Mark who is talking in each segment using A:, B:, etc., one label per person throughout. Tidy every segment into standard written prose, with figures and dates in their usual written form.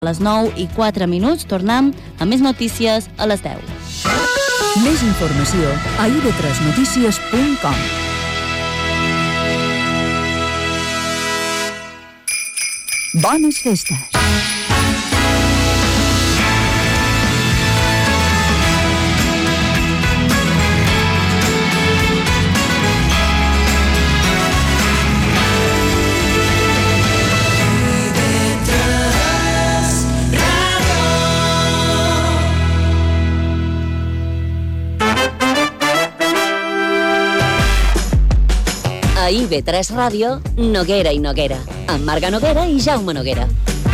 A: A les 9:04 tornem amb més notícies a les 10.
B: Més informació a ib3notícies.com. Bones festes.
C: A IB3 Ràdio, Noguera i Noguera, amb Marga Noguera i Jaume Noguera.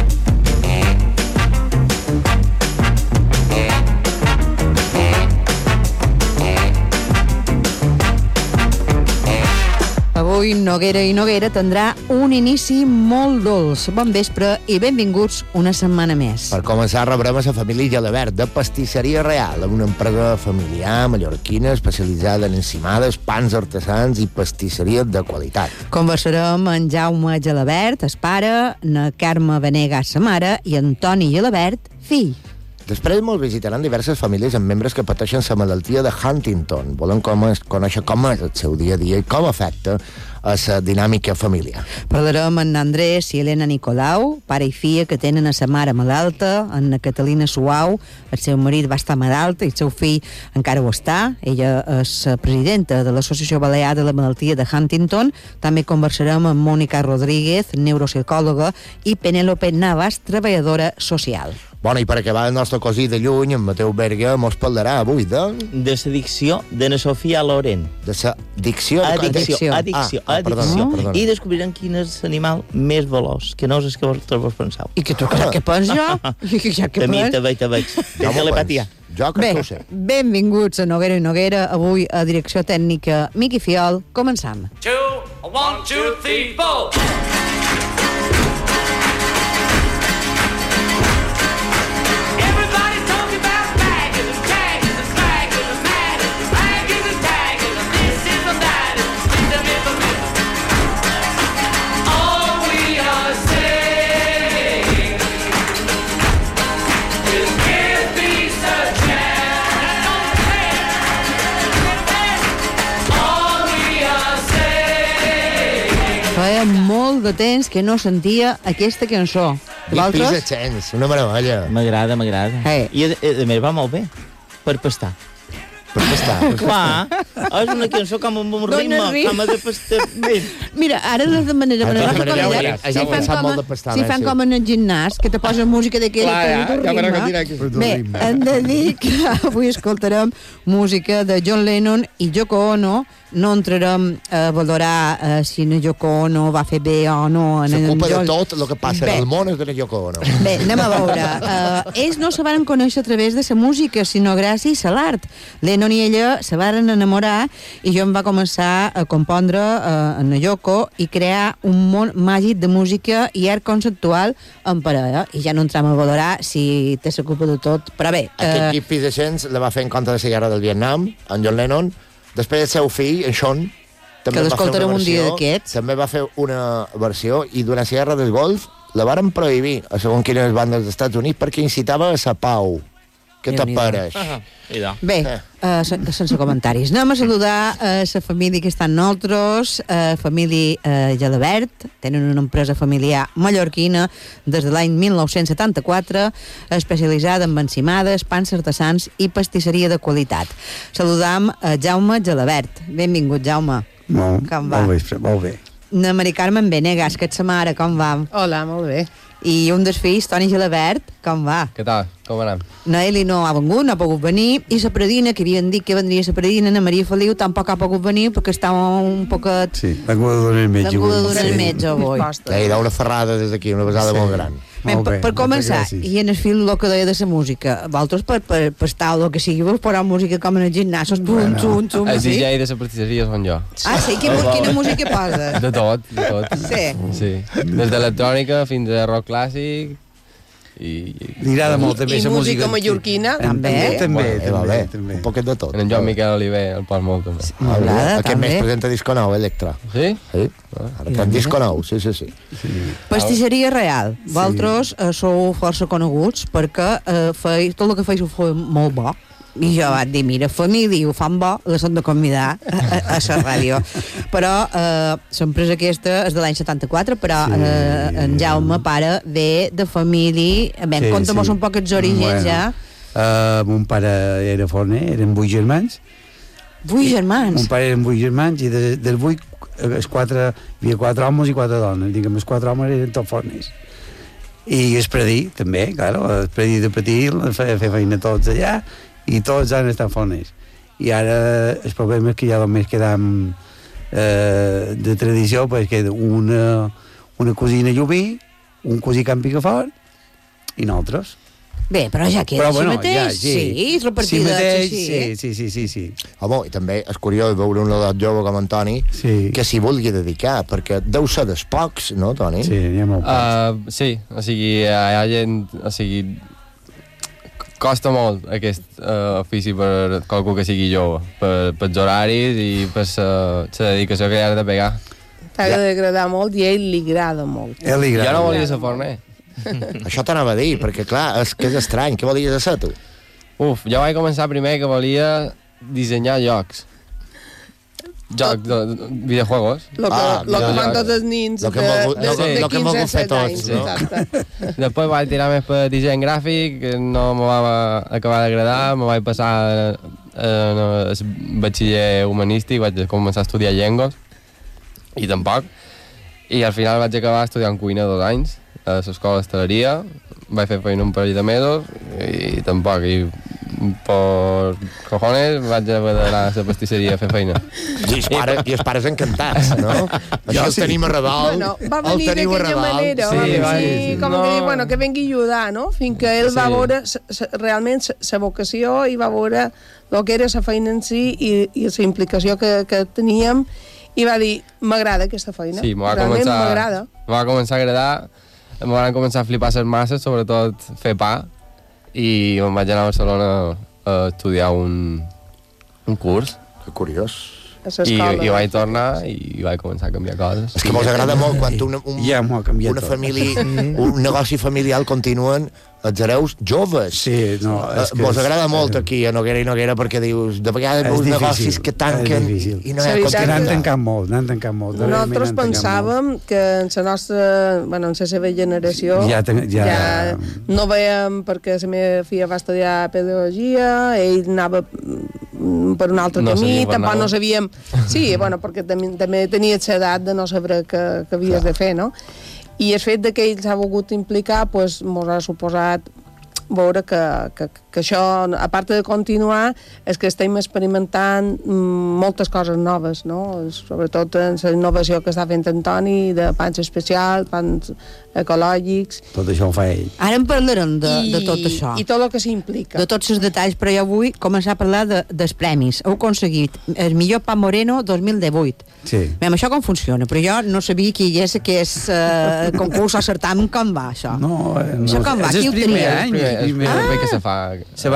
D: Avui Noguera i Noguera tindrà un inici molt dolç. Bon vespre i benvinguts una setmana més.
E: Per començar, rebrem a la família Gelabert, de Pastisseria Real, una empresa familiar mallorquina especialitzada en encimades, pans artesans i pastisseries de qualitat.
D: Conversarem amb Jaume Gelabert, el pare, na Carme Venegas, sa mare, i Antoni Gelabert, fill.
E: Després ens visitaran diverses famílies amb membres que pateixen la malaltia de Huntington. Volem conèixer com és el seu dia a dia i com afecta a la dinàmica familiar.
D: Parlarem amb Andrés i Helena Nicolau, pare i filla que tenen a sa mare malalta, amb na Catalina Suau, el seu marit va estar malalt i el seu fill encara ho està. Ella és presidenta de l'Associació Balear de la Malaltia de Huntington. També conversarem amb Mònica Rodríguez, neuropsicòloga, i Penélope Navas, treballadora social.
E: Bueno, i per acabar el nostre cosí de lluny, en Mateu Berga, mos parlarà avui de
F: la dicció de na Sofia Loren.
E: De la dicció?
F: Perdona. I descobrirem quin és l'animal més veloç, que no és el que vosaltres vos penseu.
D: I que tu creus que pens jo?
F: Te veig. De telepatia.
E: Jo crec que ho sé.
D: Benvinguts a Noguera i Noguera. Avui a direcció tècnica Miqui Fiol. Començam.
G: 2, 1, 2, 3, 4.
D: Feia molt de temps que no sentia aquesta cançó.
E: Vosaltres? Pisa una meravella.
F: M'agrada. I a més va molt bé per pastar.
E: Per pastar?
F: Clar, és una cançó com amb un ritme, com a de pastar.
D: Mira, ara de manera si fan com en el gimnàs, que te posen música d'aquella que Bé, hem de dir que avui escoltarem música de John Lennon i Yoko Ono. No entrarem a valorar si na Yoko Ono va fer bé o no.
E: S'ocupa de tot el que passa en el món és de na Yoko Ono.
D: Bé, anem a veure. Ells no se van conèixer a través de la música, sinó gràcies a l'art. Lennon i ella se van enamorar i jo em va començar a compondre en na Yoko i crear un món màgic de música i art conceptual en parella. I ja no entram a valorar si te s'ocupa de tot, però bé.
E: Aquest Keep Peace Chance la va fer en contra de la guerra del Vietnam, en John Lennon. Després el seu fill, en Sean, també va fer una versió i durant la guerra del Golf la varen prohibir a segons quines bandes dels Estats Units perquè incitava a la pau. Què t'apareix?
D: Bé, sense comentaris. Anem a saludar a la família que està amb nosaltres, família Gelabert. Tenen una empresa familiar mallorquina des de l'any 1974, especialitzada en encimades, pans artesans i pastisseria de qualitat. Saludam a Jaume Gelabert. Benvingut, Jaume. Com va?
H: Molt bé.
D: Na Mari Carmen Venegas, que ets sa mare, com va?
I: Hola, molt bé.
D: I un dels fills, Toni Gelabert, com va?
H: Què tal? Com anem?
D: Noeli no ha vengut, no ha pogut venir, i la predina, que havien dit que vendria la predina, na Maria Feliu, tampoc ha pogut venir perquè estava un poquet...
H: Sí, vengut a donar el metge.
D: Vengut a donar el metge avui.
E: Hi ha una ferrada des d'aquí, una besada molt gran.
D: Per començar, i en el fil el que deia de la música, vosaltres per estar o el que sigui, vos posar música com en el gimnàs, xum.
H: El DJ de la pastisseria són jo.
D: Ah, sí? Quina música posa?
H: De tot.
D: Sí?
H: Sí. Des d'electrònica fins a rock clàssic,
I: Li agrada molt també la música
J: mallorquina.
I: També.
E: Un poquet de tot.
H: En Joan Miquel Oliver el posa molt també.
E: Aquest mes presenta disco nou, Electra.
H: Sí?
E: Sí. Ara té un disco nou, sí.
D: Pastisseria Real. Vosaltres sou força coneguts perquè tot el que feu ho feu molt bo. I jo vaig dir, mira, família, ho fan bo, les hem de convidar a la ràdio. Però l'empresa aquesta és de l'any 74, però en Jaume, pare, ve de família. Conta'm-nos un poc els orígens, ja.
I: Mon pare era forner, eren 8 germans.
D: 8 germans?
I: Mon pare eren 8 germans i dels 8, hi havia 4 homes i 4 dones. Diguem, els 4 homes eren tots forners. I el predí, també, claro, el predí de petit, feia feina tots allà, i tots han estat forners. I ara el problema és que ja només quedam de tradició, perquè una cosina Llubí, un cosí Camp Picafort i nosaltres.
D: Bé, però ja queda així mateix. Sí, és repartida
I: així. Sí.
E: Home, i també és curiós veure un edat jove com Antoni que s'hi vulgui dedicar, perquè deu ser dels pocs, no, Toni?
I: Sí, n'hi ha molt pocs.
H: Sí, o sigui, hi ha gent... O sigui, costa molt aquest ofici per qualcú que sigui jove, pels horaris i per la dedicació que hi ha de pegar.
J: T'ha d'agradar molt i a ell li agrada molt.
H: Jo no volia ser forner.
E: Això t'anava a dir, perquè clar, és que és estrany. Què volies ser tu?
H: Jo vaig començar primer que volia dissenyar jocs. Jocs de videojuegos.
J: Lo que fan tots els nins de 15-16 anys.
H: Després vaig tirar més per disseny gràfic, no me va acabar d'agradar, me vaig passar al batxiller humanístic, vaig començar a estudiar llengües, i tampoc. I al final vaig acabar estudiant cuina 2 anys, a l'escola d'hostaleria, vaig fer feina un parell de mesos, i tampoc, i per cojones vaig haver d'anar a la pastisseria a fer feina.
E: I els pares encantats, no? Això el tenim a redol.
J: Va venir d'aquella manera, com que dir, que vengui a ajudar, no? Fins que ell va veure realment la vocació i va veure el que era la feina en si i la implicació que teníem, i va dir, m'agrada aquesta feina.
H: Sí, realment m'agrada. M'ha començat a agradar, em van començar a flipar les masses, sobretot fer pa, i em vaig anar a Barcelona a estudiar un curs.
E: Que curiós.
H: I vaig tornar i vaig començar a canviar coses.
E: És que mos agrada molt quan una família, un negoci familiar continuen els hereus joves.
I: Sí, no,
E: mos agrada molt aquí a Noguera i Noguera, perquè dius, de vegades veus negocis que tanquen i no hi ha continuïtat.
I: N'han tancat molt.
J: Nosaltres pensàvem que en la nostra, en la seva generació ja no veiem, perquè la meva filla va estudiar pedagogia, ell anava per un altre camí, tampoc no sabíem... Sí, perquè també tenies l'edat de no saber què havies de fer, no? I el fet que ell s'ha volgut implicar mos ha suposat veure que això, a part de continuar, és que estem experimentant moltes coses noves, no? Sobretot en la innovació que està fent Antoni, de pans especials, pans ecològics...
I: Tot això ho fa ell.
D: Ara en parlarem de tot això.
J: I tot el que s'implica.
D: De tots els detalls, però jo vull començar a parlar dels premis. Heu aconseguit el millor pa moreno 2018.
I: Sí.
D: Bé, això com funciona, però jo no sabia qui hi és aquest concurs o certamen, com va, això?
I: No,
D: això com va? Qui ho tenia?
H: És el primer que se fa.
I: Se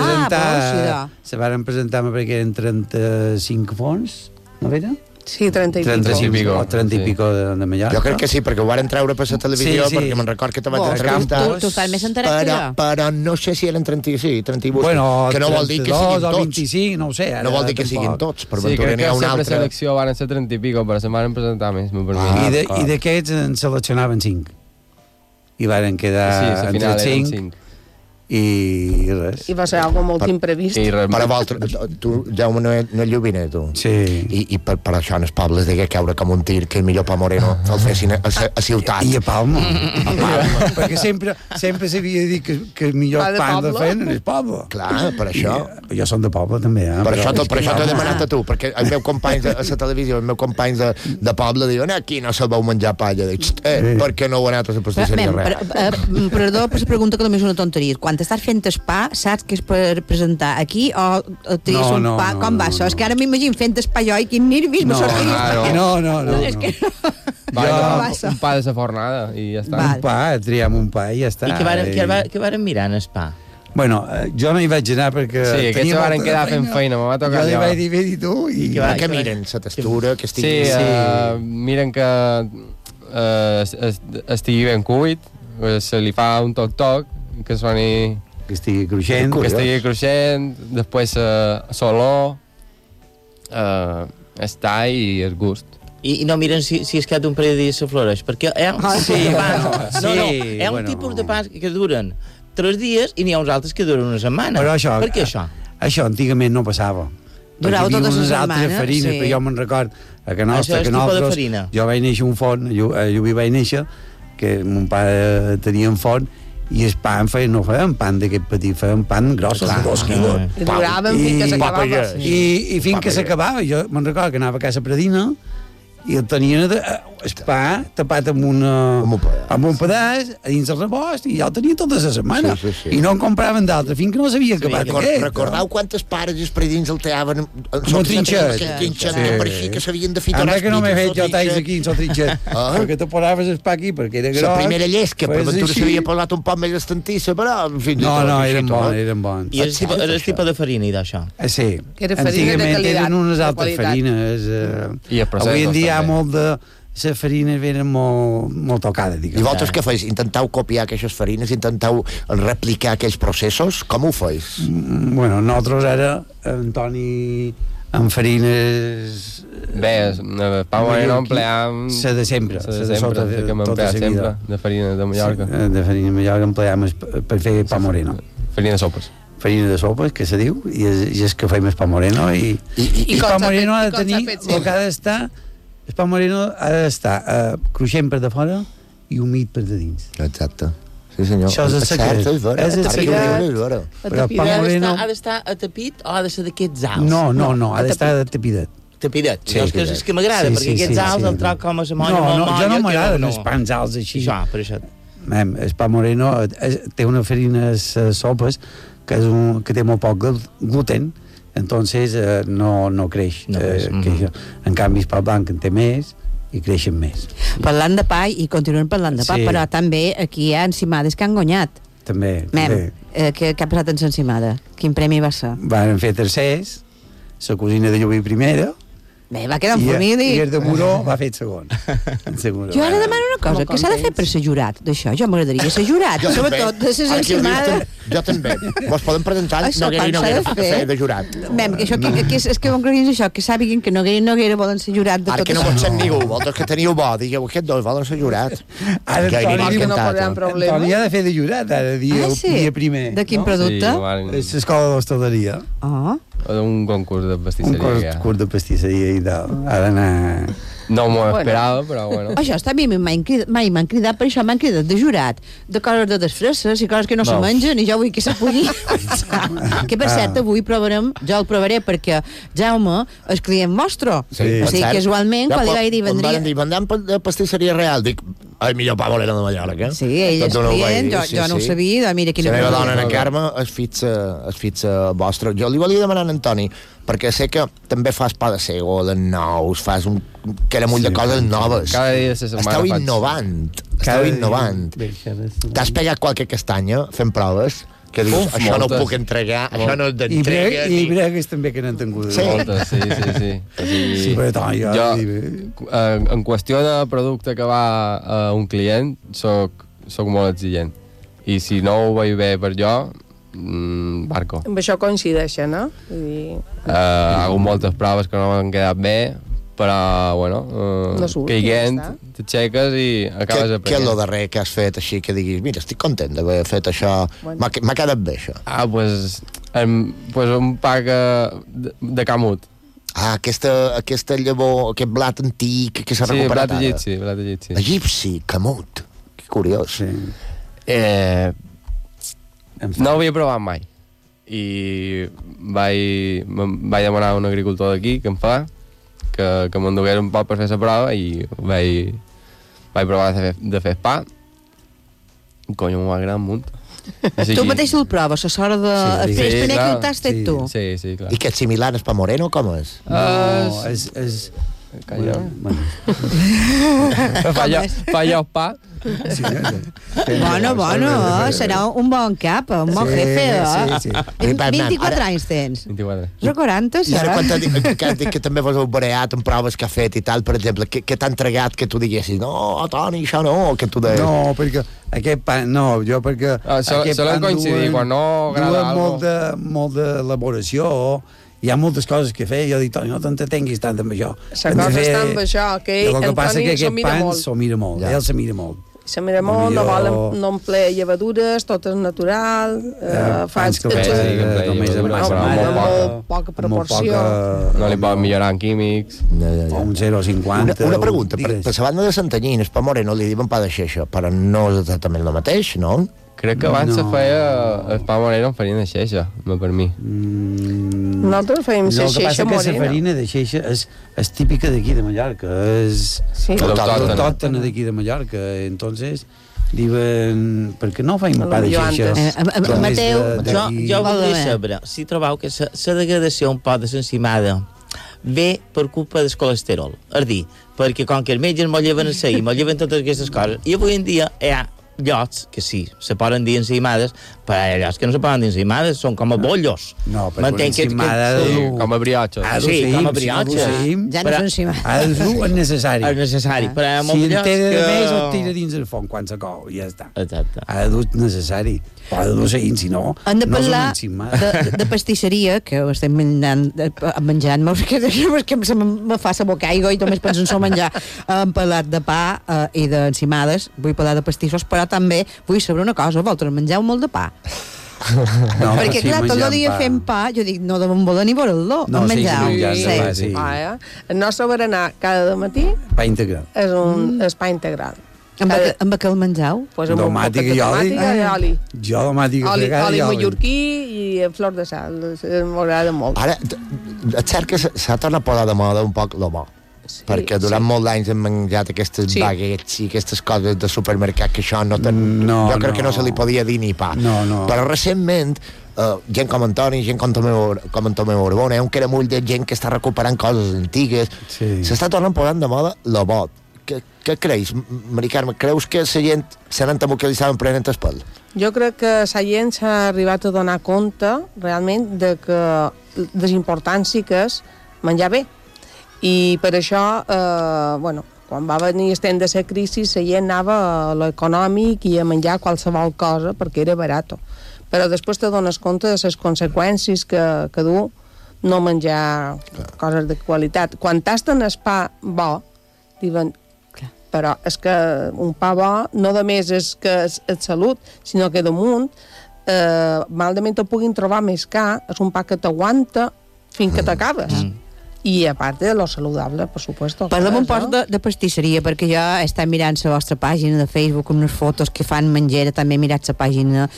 I: varen presentar perquè eren 35 fons, no era?
J: Sí, 30 i pico.
I: O 30 i pico de Mallorca.
E: Jo crec que sí, perquè ho varen treure per la televisió, perquè me'n record que te vaig entrevistar.
D: Tu estàs més enterat que jo.
E: Però no sé si eren 38,
I: bueno,
E: que no vol dir que siguin tots.
I: O 25, no ho sé.
E: No vol dir que siguin tots, per
H: ventura
E: n'hi ha un altre.
H: Sí, crec que la preselecció van ser 30 i pico, però se van presentar més.
I: I d'aquests en seleccionaven 5. I varen quedar entre 5. I res.
J: I va ser algo molt imprevist.
E: Per vosaltres, tu, Jaume, no és llubiner, tu.
I: Sí.
E: I per això en els pobles deia caure com un tir, que el millor pa moreno el fessin a ciutat.
I: I a Palma. Perquè sempre s'havia dit que el millor pa de fer en el poble.
E: Clar, per això.
I: Jo som de poble, també.
E: Per això t'he demanat a tu, perquè els meus companys a la televisió, els meus companys de poble diuen, aquí no sabeu menjar palla. Dic, per què no heu anat a la pastisseria real?
D: Perdó per la pregunta, que només és una tonteria. Quan quan estàs fent el pa, saps que és per presentar aquí o tries un pa? Com va això? És que ara m'imagino fent el pa jo i quin nervis me sortiria.
I: No.
D: És que no.
H: Un pa de sa fornada i ja està.
I: Un pa, triem un pa i ja està.
F: I què varen mirar en el pa?
I: Bueno, jo no hi vaig anar perquè...
H: Sí, aquests se varen quedar fent feina, me va tocar
I: jo. Jo li vaig dir, vés i tu, i...
E: Que miren la textura, que estigui...
H: Sí, miren que estigui ben cuit, se li fa un toc-toc, que soni...
I: Que estigui cruixent.
H: Que estigui cruixent, després l'olor, el tall i el gust.
F: I no miren si es queda un parell de dies s'afloreix, perquè hi ha un tipus de pans que duren 3 dies i n'hi ha uns altres que duren una setmana.
I: Però això,
F: per què això?
I: Això antigament no passava.
D: Durava tota la setmana.
I: Altres farines, però jo me'n record que nosaltres, jo vaig néixer un forn, a Llubí vaig néixer, que mon pare tenia un forn, i el pa no feien pan d'aquest petit, feien pan gros, de 2 quilos.
J: I duraven fins que s'acabava.
I: I fins que s'acabava, jo me'n record que anava a casa Pradina, i el tenien el pa tapat amb un pedaç a dins del rebost i ja el tenia tota la setmana i no en compraven d'altre fins que no s'havia acabat aquest.
E: Recordeu quantes pares els predins el teaven
I: amb trinxet
E: que pareixia que s'havien de fitar
I: encara que no m'he fet jo talls aquí en el trinxet perquè te posaves el pa aquí perquè era gros
E: la primera llesca per ventura s'havia posat un poc més estantissa però
I: no, eren bons
F: i el tipus de farina i d'això?
I: Sí, antigament eren unes altres farines avui en dia molt de les farines venen molt tocades.
E: I vosaltres què feis? Intenteu copiar aquestes farines? Intenteu replicar aquells processos? Com ho feis?
I: Bueno, nosaltres ara, Antoni, amb farines...
H: Bé, pa moreno empleam...
I: La de sempre.
H: La de sempre, de farina de Mallorca.
I: De farina de Mallorca empleam per fer pa moreno.
H: Farina de sopes.
I: Farina de sopes, que se diu, i és que fem el pa moreno. I pa moreno ha de tenir el que ha d'estar... El pa moreno ha d'estar cruixent per de fora i humit per de dins.
E: Exacte. Sí, senyor.
I: Això és el secret.
E: És el secret.
F: Però el pa moreno... Ha d'estar atapit o ha de ser d'aquests alts?
I: No, ha d'estar tapidet.
F: Tapidet? Sí, és que m'agrada, perquè aquests alts el troc com a la molla molt molla.
I: Jo no m'agraden els pans alts així.
F: Això, per això.
I: El pa moreno té una farina sopes que té molt poc gluten, entonces no creix. En canvi el pa blanc en té més i creixen més.
D: Parlant de pa i continuen parlant de pa, però també aquí hi ha encimades que han guanyat.
I: També.
D: Què ha passat en l'encimada? Quin premi va ser?
I: Van fer tercers, la cosina de Llubí primera.
D: Bé, va quedar en família.
I: I el de Muró va fer segon.
D: Jo ara demano una cosa, què s'ha de fer per ser jurat d'això? Jo m'agradaria ser jurat, sobretot de les encimades.
E: Jo també. Vos poden presentar Noguera i Noguera de jurat.
D: És que m'agradaria això, que sàpiguen que Noguera i Noguera volen ser jurat de tot això.
E: Ara que no pot ser ningú, vosaltres que teniu bo, digueu, aquests dos volen ser jurat.
I: Ara Toni ha de fer de jurat, ara, dia primer.
D: De quin producte?
I: És l'escola d'hostaleria.
H: Un concurs de pastisseria.
I: Un concurs de pastisseria i tal. Ha d'anar...
H: No m'ho esperava, però bueno.
D: Això està bé, mai m'han cridat, per això m'han cridat de jurat, de coses de desfresses i coses que no se mengen, i jo vull que se pugui. Que per cert, avui provarem, jo el provaré perquè Jaume és client vostre. O sigui, casualment, quan li vaig dir vendria...
E: Van dir, vendem de pastisseria real, dic, el millor pa moreno de Mallorca.
D: Sí, ell és client, jo no ho sabia, mira quina...
E: La meva dona, Ana Carme, es fitxa vostre. Jo li volia demanar a Antoni, perquè sé que també fas pa de sego, de nous, fas un caramull de coses noves.
H: Cada dia de la setmana
E: Esteu innovant. T'has pegat qualque castanya fent proves? Que dius, això no ho puc entregar, això no és d'entrega...
I: I bregues també que n'han tingut.
H: Moltes, sí.
I: Sí, però jo...
H: En qüestió de producte que va a un client, soc molt exigent. I si no ho veig bé per jo, barco.
J: Amb això coincideixen, no?
H: Hago moltes proves que no m'han quedat bé, però, bueno, caiguent, t'aixeques i acabes aprenent.
E: Què és el darrer que has fet així que diguis, mira, estic content d'haver fet això, m'ha quedat bé això?
H: Pues un pa de camut.
E: Aquesta llavor, aquest blat antic que s'ha recuperat ara.
H: Sí, blat egipci.
E: Egipci, camut, que curiós.
H: No ho havia provat mai i vaig demanar a un agricultor d'aquí que em fa que m'endugués un poc per fer la prova i vaig provar de fer pa i conyo, m'ho va agradar un munt.
D: Tu mateix el proves, a l'hora de... El primer que ho t'has fet tu.
H: Sí, clar.
E: I que és similar al pa moreno, com és?
I: No, és...
H: Calla. Falla el pa.
D: Sí, bueno, serà un bon cap, un bon jefe.
I: Sí.
D: 24 anys tens.
H: 24.
D: Jo 40,
E: sí. Que has dit que també vos heu bareat en proves que ha fet i tal, per exemple, què t'ha entregat que tu diguessis, no, Toni, això no, que tu deies...
I: No, perquè aquest pan, no, jo perquè...
H: Solen coincidir, quan no agrada algo...
I: molt d'elaboració, hi ha moltes coses que fer, jo dic, Toni, no t'entretenguis tant amb això.
J: La cosa està amb això, que ell,
I: el que passa que aquest pan s'ho mira molt, ell se mira molt.
J: Se mira molt, no emplea llevadures, tot és natural,
I: faig només amb
J: molt poca proporció.
H: No li poden millorar en químics.
I: O un 0,50.
E: Una pregunta, per la banda de Santanyí, el pa moreno li diuen pa de xeixa, però no és exactament el mateix, no?
H: Crec que abans se feia el pa moreno amb farina de xeixa, no per mi.
J: Nosaltres fèiem xeixa morena.
I: El que passa que la farina de xeixa és típica d'aquí de Mallorca, és autòctona d'aquí de Mallorca, entonces diuen, per què no feim pa de xeixa?
D: Mateu,
F: jo voldria saber si trobeu que la degradació un poc de l'encimada ve per culpa del colesterol, és dir, perquè com que els metges m'ho lleven a seguir, m'ho lleven totes aquestes coses, i avui en dia hi ha llocs que sí, se poden dir encimades, però hi ha llocs que no se poden dir encimades, són com a bollos.
I: No, però encimada...
H: Com a briotxos.
F: Sí, com a briotxos.
D: Ja no són encimades.
I: Ha de dur és necessari.
F: És necessari, però hi ha molts llocs
I: que... Si en té de més, el tira dins el fons quan se cou, i ja està.
F: Exacte.
I: Ha de dur necessari. Ha de dur seguint, si no,
D: hem de
I: no
D: parlar de pastisseria, que ho estem menjant molt, que me fa la boca aigua i només penso en menjar. Hem parlat de pa i d'encimades, vull parlar de pastissos, però també vull saber una cosa, vosaltres mengeu molt de pa? No, perquè clar, tot el dia fem pa, jo dic, no devem voler ni veure-lo, en menjau.
I: Sí.
J: El nostre berenar cada matí
I: pa integral.
J: És pa integral.
D: Amb què el menjau?
J: Pues amb
I: tomàtic i oli. Jo tomàtic i
J: oli mallorquí i flor de sal, m'agrada molt.
E: Ara, és cert que s'ha tornat a posar de moda un poc lo bo. Sí, perquè durant molts anys hem menjat aquestes baguettes i aquestes coses de supermercat que això jo crec que no se li podia dir ni pa. Però recentment gent com Antoni, gent com Tomeu Borbona, un caramull de gent que està recuperant coses antigues, s'està tornant posant de moda lo bo. Què creus, Mari Carme? Creus que la gent s'ha anat amb que li estaven prenent el pèl?
J: Jo crec que la gent s'ha arribat a donar compte realment de les importància que és menjar bé. I per això, quan va venir el temps de la crisi, la gent anava a l'econòmic i a menjar qualsevol cosa perquè era barat. Però després te dones compte de les conseqüències que du no menjar coses de qualitat. Quan tasten el pa bo, diuen, però és que un pa bo no només és que és salut, sinó que damunt, malament ho puguin trobar més car, és un pa que t'aguanta fins que t'acabes. I a part de lo saludable, per supuesto.
D: Parlem un poc de pastisseria, perquè jo he estat mirant la vostra pàgina de Facebook amb unes fotos que fan menjera, també he mirat la pàgina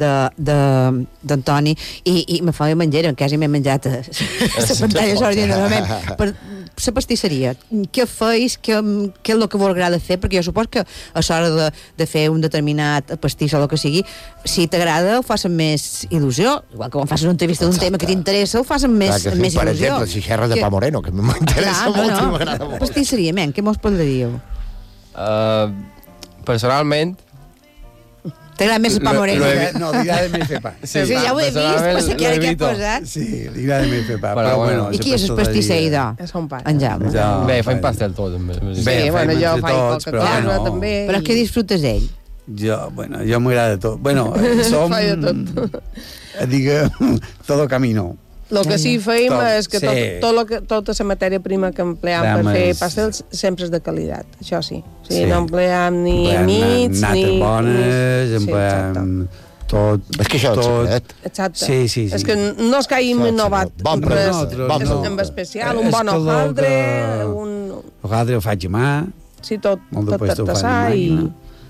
D: d'Antoni i me fa menjera, quasi m'he menjat la pantalla s'ordinadament. Per la pastisseria, què feis, què és el que vos agrada fer? Perquè jo supos que a l'hora de fer un determinat pastís o el que sigui, si t'agrada ho fas amb més il·lusió, igual que quan fas una entrevista d'un tema que t'interessa ho fas amb més il·lusió.
E: Per exemple, si xerres de pa moreno, que m'interessa molt i m'agrada molt.
D: Pastisseria, què mos podríeu?
H: Personalment,
D: t'agrada més el pa moreno?
I: No, li agrada més fer pa.
D: Sí, ja ho he vist, però sé que ara què he posat.
I: Sí, li agrada més fer pa.
D: I qui és el pastisser, idò?
J: És un pa.
D: En Jaume.
H: Bé, faig pastel tot.
J: Sí, bueno, jo faig Coca-Cola també.
D: Però què disfrutes d'ell?
I: Jo m'agrada tot. Bueno, som... Diguem, todo camino.
J: El que sí feim és que tota la matèria prima que empleam per fer pastels sempre és de qualitat, això sí. No empleam ni mits, ni...
I: Nates bones, empleam tot...
E: És que això és el secret.
J: Exacte. Sí. És que no és que hàgim innovat res en especial, un bon hojaldre,
I: hojaldre ho faig a mà.
J: Sí, tot artesà i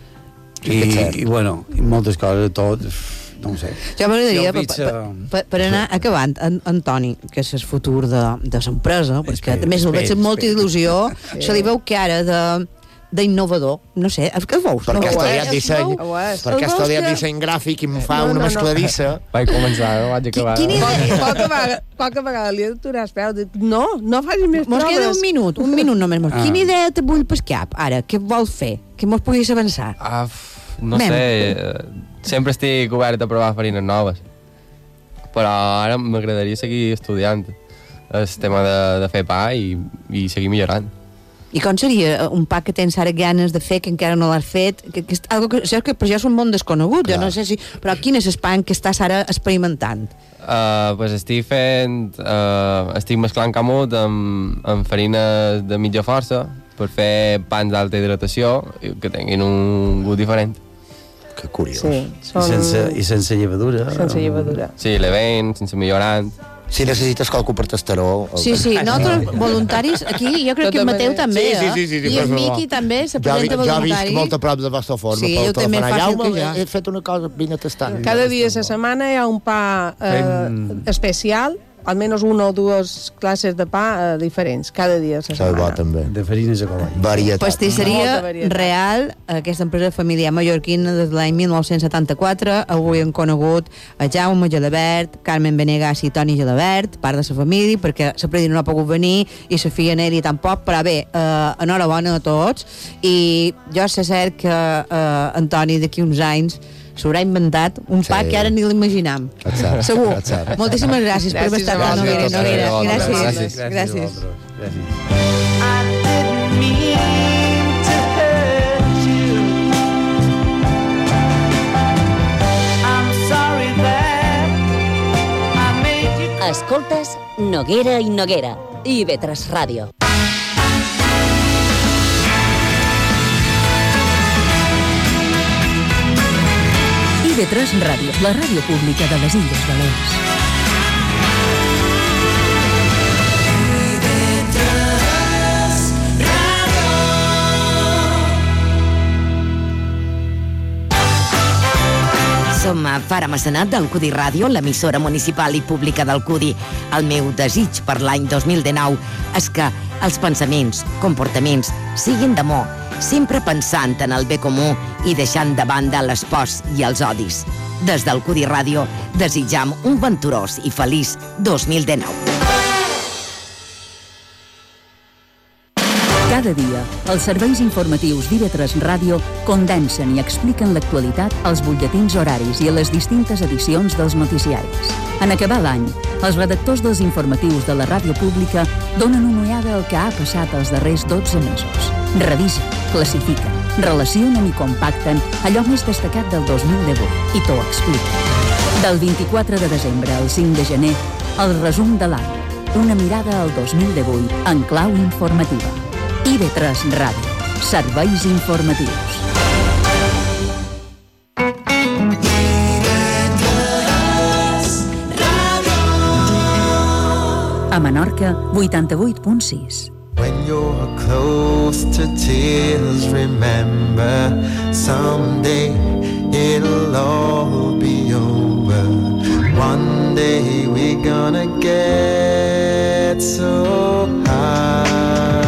I: bueno, moltes coses, tot... No ho sé.
D: Jo m'agradaria, per anar acabant, Antoni, que és el futur de l'empresa, perquè a més el veig amb molta il·lusió, se li veu cara d'innovador. No sé, què veus?
E: Perquè ha estudiat disseny gràfic i em fa una mescladissa.
H: Vaig començar, vaig acabar.
J: Qualque vegada li he de donar peu. No facis més proves.
D: Mos queda un minut només. Quina idea te vull pel cap, ara? Què vols fer? Què mos puguis avançar?
H: No sé, sempre estic obert a provar farines noves. Però ara m'agradaria seguir estudiant el tema de fer pa i seguir millorant.
D: I com seria un pa que tens ara ganes de fer, que encara no l'has fet? Saps que per jo és un món desconegut, jo no sé si... Però quin és el pa que estàs ara experimentant?
H: Pues estic mesclant camut amb farines de mitja força per fer pans d'alta hidratació que tinguin un gust diferent.
E: Que curiós.
J: Sí,
I: I sense llevadura.
J: Sense llevadura.
H: Sí, levent, sense millorant.
E: Si necessites qualque per tastaró...
D: Sí, nosaltres voluntaris, aquí jo crec que el Mateu també,
E: sí,
D: i el Miqui també se presenta voluntari.
E: Jo visc molt a prop de la vostra forma.
D: Sí, jo també fàcil que jo.
E: He fet una cosa, vine a tastar.
J: Cada dia de la setmana hi ha un pa especial, almenys una o dues classes de pa diferents, cada dia de la setmana.
E: Bo, també.
I: De farines a cavall.
E: Varietat.
D: Pastisseria Real, aquesta empresa familiar mallorquina des de l'any 1974. Avui han conegut a Jaume Gelabert, Carmen Benegas i Toni Gelabert, part de la família, perquè la Predina no ha pogut venir i la filla Nelly tampoc, però bé, enhorabona a tots. I jo sé cert que Antoni d'aquí uns anys s'haurà inventat un pa que ara ni l'imaginam. Segur. Moltíssimes gràcies per estar amb Noguera. Gràcies.
C: Escoltes Noguera i Noguera, IB3 Ràdio.
B: IB3 Ràdio, la ràdio pública de les Illes Balears.
K: Som a Fara Maçanat del Cudi Ràdio, l'emissora municipal i pública del Cudi. El meu desig per l'any 2019 és que els pensaments, comportaments, siguin d'amor, sempre pensant en el bé comú i deixant de banda les pors i els odis. Des del Cudi Ràdio desitjam un venturós i feliç 2019.
B: Cada dia, els serveis informatius d'IB3 Ràdio condensen i expliquen l'actualitat als butlletins horaris i a les distintes edicions dels noticiaris. En acabar l'any, els redactors dels informatius de la ràdio pública donen una ullada al que ha passat els darrers 12 mesos. Revisen, classifiquen, relacionen i compacten allò més destacat del 2018 i t'ho expliquen. Del 24 de desembre al 5 de gener, el resum de l'any. Una mirada al 2018 en clau informativa. IB3 Ràdio. Serveis informatius. A Menorca, 88.6.
L: When you're close to tears, remember someday it'll all be over. One day we're gonna get so high.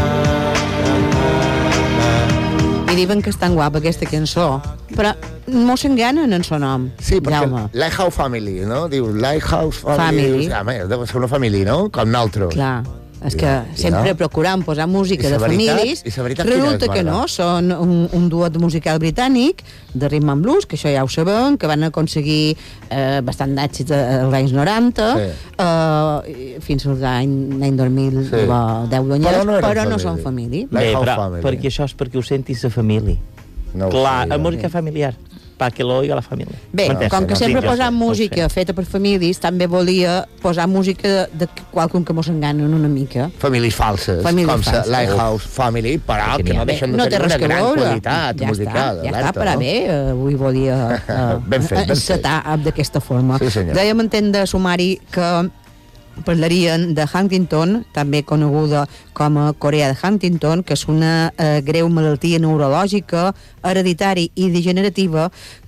D: I diuen que és tan guapa aquesta cançó, però no s'enganen en son nom.
E: Sí, perquè
D: Jaume.
E: Lighthouse Family, no? Diu Lighthouse Family. Home, deu ser una família, no? Com nosaltres.
D: Clar. És que sempre procurant posar música de famílies, resulta que no, són un duet musical britànic de rhythm and blues, que això ja ho sabem, que van aconseguir bastant d'èxits als anys 90, fins al any 2000, 10 anys, però no són família.
F: Bé, però perquè això és perquè ho sentis la família. Clar, la música familiar. Pa que lo oiga la família.
D: Bé, com que sempre posant música feta per famílies, també volia posar música de qualcun que mos enganen una mica.
E: Famílies falses, com la Lighthouse Family, però que no deixen de tenir una gran qualitat musical.
D: Ja està, però bé, avui volia encetar d'aquesta forma. Dèiem en temps de sumari que parlarien de Huntington, també coneguda com a Corea de Huntington, que és una greu malaltia neurològica, hereditària i degenerativa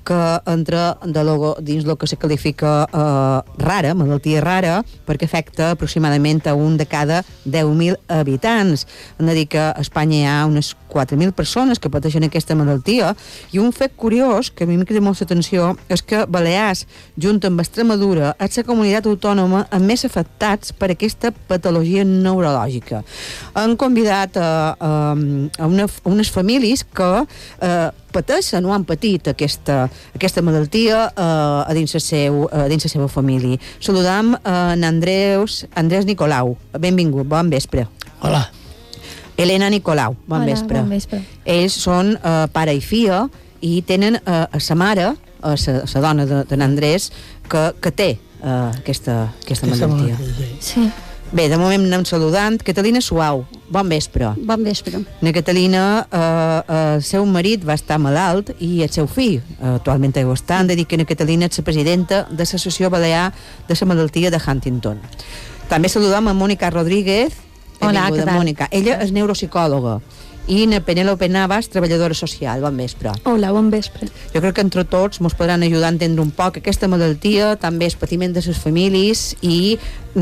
D: que entra dins el que se qualifica rara, malaltia rara, perquè afecta aproximadament a un de cada 10.000 habitants. Hem de dir que a Espanya hi ha unes 4.000 persones que pateixen aquesta malaltia, i un fet curiós que a mi em crida molta atenció és que Balears, junt amb Extremadura, és la comunitat autònoma amb més afectats per aquesta patologia neurològica. Han convidat a unes famílies que pateixen o han patit aquesta malaltia a dins la seva família. Saludam en Andrés Nicolau. Benvingut, bon vespre.
M: Hola.
D: Elena Nicolau, bon vespre.
N: Bon vespre.
D: Ells són pare i filla i tenen a sa mare, a la dona d'en Andrés, que té aquesta malaltia.
N: Sí.
D: Bé, de moment anem saludant. Catalina Suau, bon vespre.
N: Bon vespre.
D: Na Catalina, el seu marit va estar malalt i el seu fill actualment ho està. Han de dir que na Catalina és la presidenta de l'Associació Balear de la Malaltia de Huntington. També saludam a Mònica Rodríguez.
N: Hola, què tal?
D: Mònica. Ella és neuropsicòloga. I na Penélope Navas, treballadora social. Bon vespre.
N: Hola, bon vespre.
D: Jo crec que entre tots ens podran ajudar a entendre un poc aquesta malaltia, també el patiment de les famílies i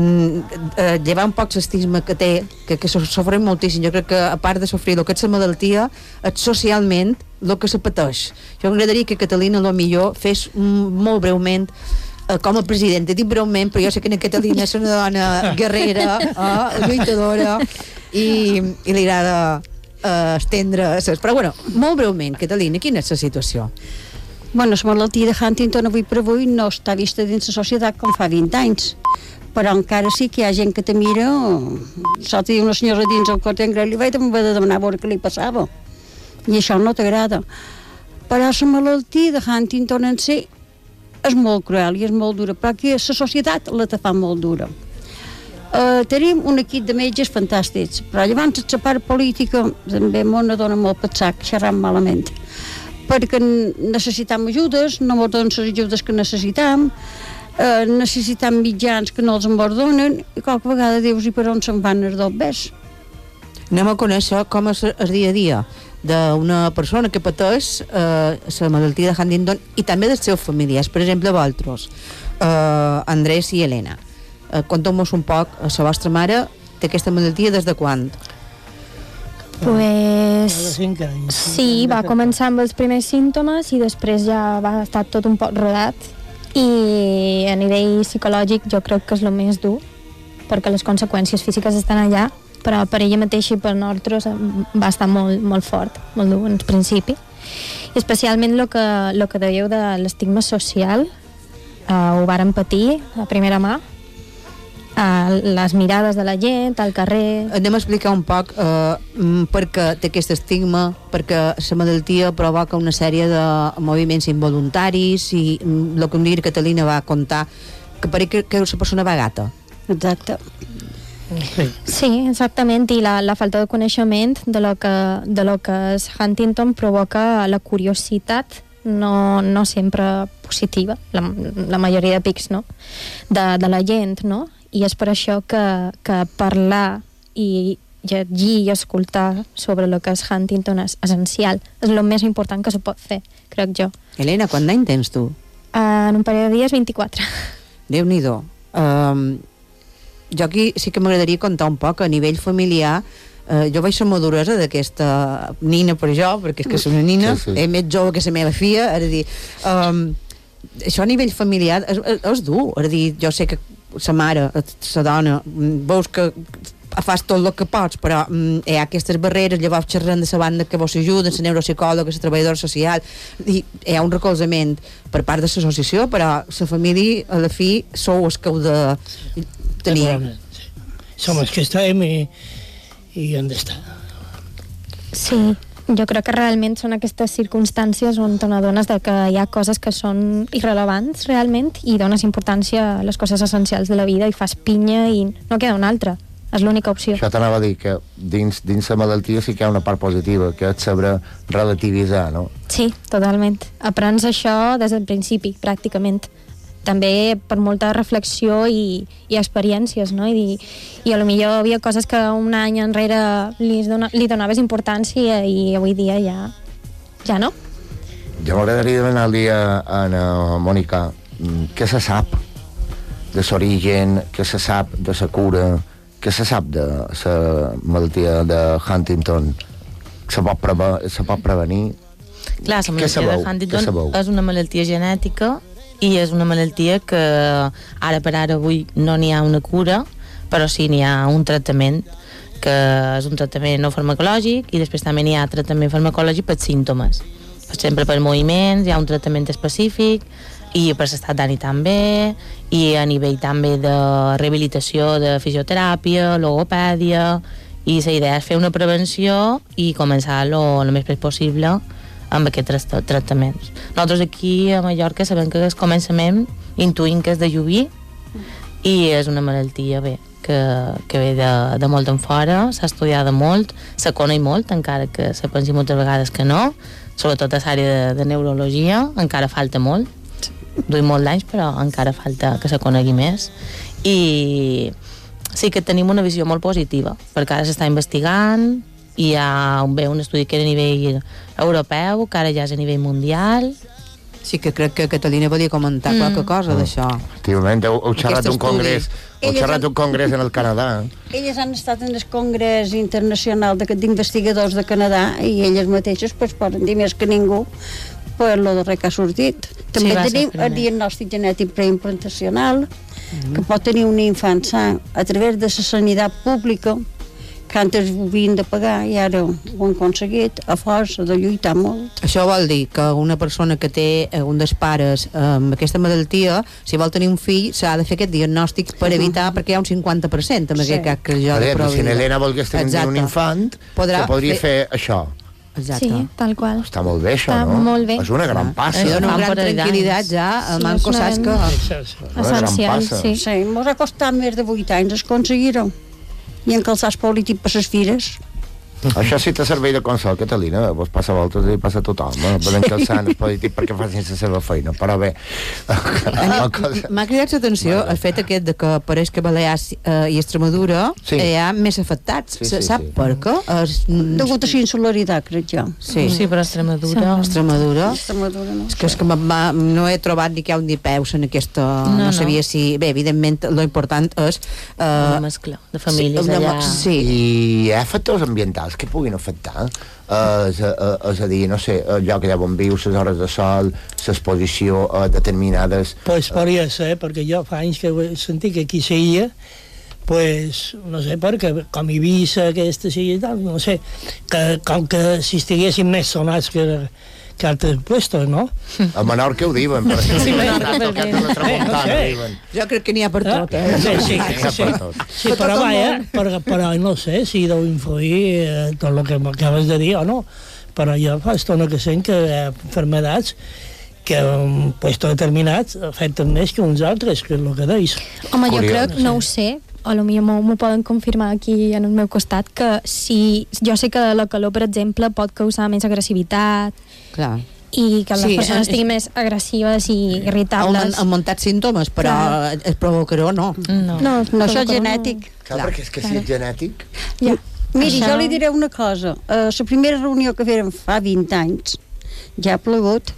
D: llevar un poc l'estigma que té, que sofrem moltíssim. Jo crec que a part de sofrir el que és la malaltia, és socialment el que se pateix. Jo m'agradaria que Catalina, millor, fes molt breument com a presidenta, dic breument, però jo sé que na Catalina és una dona guerrera, lluitadora, i li agrada estendre... Però bueno, molt breument, Catalina, quina és la situació?
N: Bueno, la malaltia de Huntington avui per avui no està vista dins la societat com fa 20 anys, però encara sí que hi ha gent que te mira. L'altre dia una senyora dins el Corte Inglés li vaig de demanar a veure què li passava, i això no t'agrada. Però la malaltia de Huntington en si és molt cruel i és molt dura, però que la societat la te fa molt dura. Tenim un equip de metges fantàstics, però llavors la part política també m'ho dona molt pensar que xerram malament, perquè necessitam ajudes, no ens donen les ajudes que necessitam, necessitam mitjans que no els en donen, i qualque vegada dius i per on se'n van els dobbers.
D: Anem a conèixer com és el dia a dia d'una persona que pateix la malaltia de Huntington i també dels seus familiars, per exemple vosaltres, Andrés i Elena. Conteu-nos un poc, la vostra mare té aquesta malaltia des de quan?
M: Pues sí, va començar amb els primers símptomes i després ja va estar tot un poc rodat, i a nivell psicològic jo crec que és el més dur, perquè les conseqüències físiques estan allà, però per ella mateixa i per nosaltres va estar molt, molt fort, molt dur en principi, i especialment el que dèieu de l'estigma social, ho varen patir a primera mà, les mirades de la gent al carrer.
D: Anem a explicar un poc perquè té aquest estigma, perquè la malaltia provoca una sèrie de moviments involuntaris i el que em digui Catalina va contar que pareix que la persona va gata.
N: Exacte.
M: Sí, exactament, i la falta de coneixement de lo que és Huntington provoca la curiositat, no sempre positiva, la majoria de pics, no? De la gent, no? I és per això que parlar i llegir i escoltar sobre el que és Huntington és essencial. És el més important que se pot fer, crec jo.
D: Elena, quant d'any tens tu?
M: En un parell de dies, 24.
D: Déu-n'hi-do. Jo aquí sí que m'agradaria contar un poc a nivell familiar. Jo vaig ser molt duresa d'aquesta nina per jo, perquè és que és una nina, sí. Més jove que la meva filla, és a dir, això a nivell familiar és dur, és a dir, jo sé que la mare, la dona, veus que fas tot el que pots, però hi ha aquestes barreres, llavors xerrant de la banda que vos ajuda, la neuropsicòloga, la treballadora social, i hi ha un recolzament per part de l'associació, però la família, a la fi, sou els que heu de tenir.
O: Som els que estem i hem d'estar.
M: Sí, jo crec que realment són aquestes circumstàncies on t'adones que hi ha coses que són irrelevants realment i dones importància a les coses essencials de la vida i fas pinya i no queda una altra. És l'única opció.
E: Això t'anava a dir, que dins la malaltia sí que hi ha una part positiva, que és saber relativitzar, no?
M: Sí, totalment. Aprens això des del principi, pràcticament. També per molta reflexió i experiències, no? I a lo millor hi havia coses que un any enrere li donaves importància i avui dia ja no.
E: Jo m'agradaria demanar al dia a Mònica què se sap de l'origen, què se sap de la cura, què se sap de la malaltia de Huntington, se pot prevenir.
P: Clar, la malaltia de Huntington és una malaltia genètica i és una malaltia que ara per ara avui no n'hi ha una cura, però sí n'hi ha un tractament, que és un tractament no farmacològic, i després també n'hi ha tractament farmacològic per símptomes. Per exemple, per moviments hi ha un tractament específic, i per l'estat d'ànim també, i a nivell també de rehabilitació, de fisioteràpia, logopèdia, i la idea és fer una prevenció i començar el més prest possible amb aquests tractaments. Nosaltres aquí a Mallorca sabem que al començament intuïm que és de Llubí, i és una malaltia que ve de molt en fora, s'ha estudiat molt, se coneix molt, encara que se pensi moltes vegades que no, sobretot a l'àrea de neurologia, encara falta molt, duim molt d'anys, però encara falta que se conegui més, i sí que tenim una visió molt positiva, perquè ara s'està investigant, i hi ha un estudi que era a nivell europeu, que ara ja és a nivell mundial.
D: Sí que crec que Catalina volia comentar qualque cosa d'això.
E: Efectivament, heu xerrat un congrés, en el Canadà.
N: Elles han estat en el Congrés Internacional d'Investigadors de Canadà, i elles mateixes poden dir més que ningú per lo darrer que ha sortit. També tenim el diagnòstic genètic preimplantacional, que pot tenir un infant sa a través de la sanitat pública, que antes ho havien de pagar i ara ho han aconseguit a força de lluitar molt.
D: Això vol dir que una persona que té un dels pares amb aquesta malaltia, si vol tenir un fill, s'ha de fer aquest diagnòstic per evitar, perquè hi ha un 50% amb aquest cas que jo de
E: probabilitat. Si l'Helena volgués tenir un infant, se podria fer això.
M: Exacte. Sí, tal qual.
E: Està molt bé, això, no?
M: Molt bé.
E: És una gran passa.
D: És una gran tranquil·litat, ja, a Manco Sasca.
M: Essencial, sí.
N: Sí, mos ha costat més de 8 anys aconseguir-ho. I encalçats polític per les fires.
E: Això sí té servei de consol, Catalina, vos passa a voltes i passa a tothom, poden calçar el polític perquè facin la seva feina, però bé.
D: M'ha cridat l'atenció el fet aquest de que pareix que Balears i Extremadura hi ha més afectats. Sap per què?
N: Degut a la insularitat, crec jo.
P: Sí, però Extremadura...
D: Extremadura
N: no.
D: És que no he trobat ni que hi ha un ni peus en aquesta... No sabia si... Bé, evidentment, lo important és...
P: La mescla de famílies allà...
E: I hi ha factors ambientals que puguin afectar, és a dir, no sé, el lloc allà on viu, les hores de sol, l'exposició a determinades...
O: Pues podria ser, perquè jo fa anys que he sentit que aquí seia, pues, no sé, perquè com Eivissa, aquesta seia i tal, no sé, que com que si estiguessin més sonats que altres puestos, no?
E: A Menorca ho diuen, per això.
P: Sí, Menorca,
D: jo crec que n'hi ha per tot,
O: Sí, però vaja, però no sé si deu influir tot el que m'acabes de dir o no, però jo fa estona que sent que hi ha enfermedats que un puesto determinat afecten més que uns altres, que és el que deis.
M: Home, jo crec, no ho sé, o potser m'ho poden confirmar aquí en el meu costat, que si jo sé que la calor, per exemple, pot causar més agressivitat,
D: clar,
M: i que les persones estiguin més agressives i irritables.
D: Han muntat símptomes, però el provocaró no.
N: No, això és genètic.
E: Clar, perquè és que si és genètic...
N: Miri, jo li diré una cosa. La primera reunió que fèrem fa 20 anys, ja ha plegut,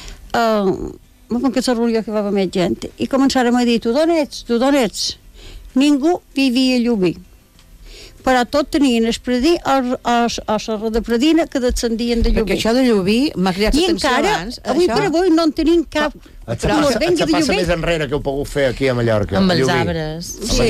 N: en aquesta reunió que va haver més gent, i començàrem a dir, tu d'on ets? Ningú vivia a Llubí, però tot tenien el predí o la de predina que descendien de Llubí.
D: Perquè això de Llubí m'ha cridat atenció abans.
N: I encara, avui per avui, no en tenim cap.
E: Et passa més enrere que ho puc fer aquí a Mallorca.
P: Amb els arbres.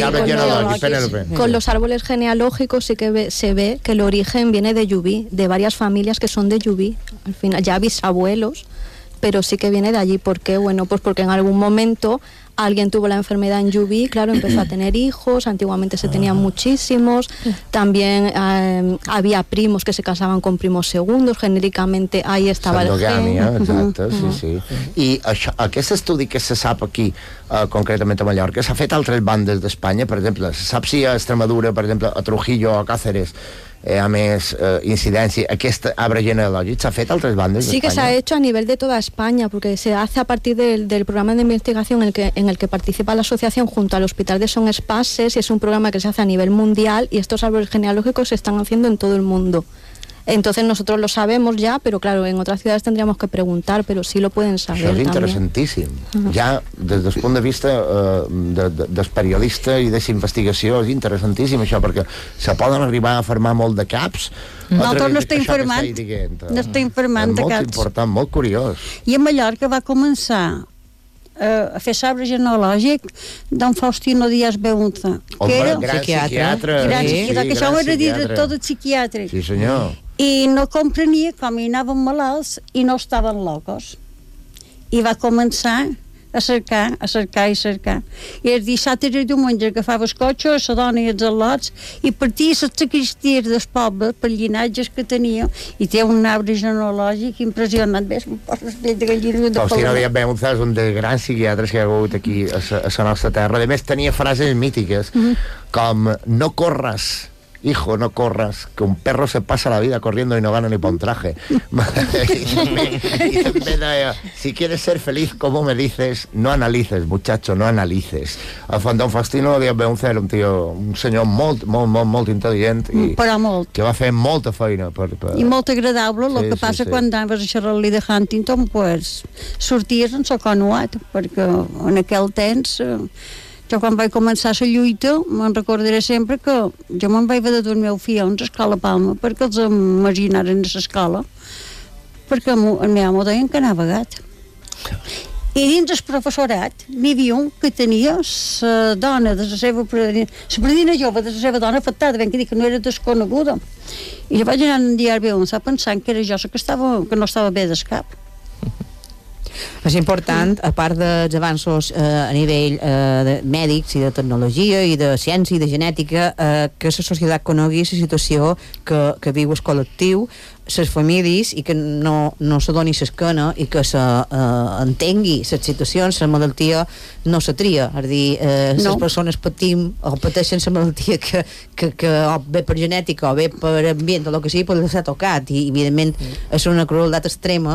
M: Con los árboles genealógicos sí que se ve que el origen viene de Llubí, de varias familias que son de Llubí. Al final, ya bisabuelos, pero sí que viene de allí. ¿Por qué? Bueno, pues porque en algún momento alguien tuvo la enfermedad en Llubí, claro, empezó a tener hijos, antiguamente se tenían muchísimos, también había primos que se casaban con primos segundos, genéricamente ahí estava el gen.
E: Exacte, sí. I aquest estudi que se sap aquí, concretament a Mallorca, s'ha fet a altres bandes d'Espanya, per exemple, se sap si a Extremadura, per exemple, a Trujillo o a Cáceres, a més incidència, aquest arbre genealògic s'ha fet a altres bandes
M: d'Espanya? Sí que se ha hecho a nivel de toda España, porque se hace a partir del programa de investigación en el que participa la asociación junto al Hospital de Son Espases, y es un programa que se hace a nivel mundial, y estos árboles genealógicos se están haciendo en todo el mundo. Entonces nosotros lo sabemos ya, pero claro, en otras ciudades tendríamos que preguntar, pero sí lo pueden saber.
E: Això és interessantíssim. Ja, des del punt de vista del periodista i de la investigació, és interessantíssim això, perquè se poden arribar a formar molt de caps.
N: Nosaltres no estem formant. No estem formant de caps.
E: És molt important, molt curiós.
N: I a Mallorca va començar a fer sabre genològic d'en Faustino Díaz Beunza, que era
E: gran psiquiatre.
N: Que això ho era director de psiquiàtric.
E: Sí, senyor.
N: I no comprenia com hi anaven malalts i no estaven locos. I va començar a cercar. I els dissabtes i diumenges agafava el cotxe, la dona i els al·lots, i partia les sacristies del poble per llinatges que tenia, i té un arbre genològic impressionant. Ves, em poses pell de gallina de
E: Faustino Díaz Beunza és un dels grans psiquiatres que hi ha hagut aquí a la nostra terra. A més, tenia frases mítiques com no corras, hijo, no corras, que un perro se pasa la vida corriendo y no gana ni por un traje. Y también deia, si quieres ser feliz, como me dices, no analices, muchacho, no analices. Don Faustino Díaz Beunza era un senyor molt intel·ligent i que va fer molta feina.
N: I molt agradable, el que passa quan anaves a Charlie de Huntington, pues, sorties en soconuat, perquè en aquell temps... Jo quan vaig començar la lluita me'n recordaré sempre que jo me'n vaig haver de dur el meu fill a l'escola Palma perquè els imaginaren a l'escola, perquè el meu amo deien que anava gat. I dins el professorat n'hi havia un que tenia la dona de la seva predina jove de la seva dona afectada, ben que dir que no era desconeguda. I jo vaig anar a dir-li pensant que era jo que no estava bé del cap.
D: És important, a part dels avanços a nivell de mèdics i de tecnologia i de ciència i de genètica, que la societat conegui la situació que viu el col·lectiu, les famílies, i que no se doni l'esquena i que s'entengui les situacions, la malaltia no se tria, és a dir, les persones patim o pateixen la malaltia que o bé per genètica o bé per ambient o el que sigui, pot ser tocat, i evidentment és una crueltat extrema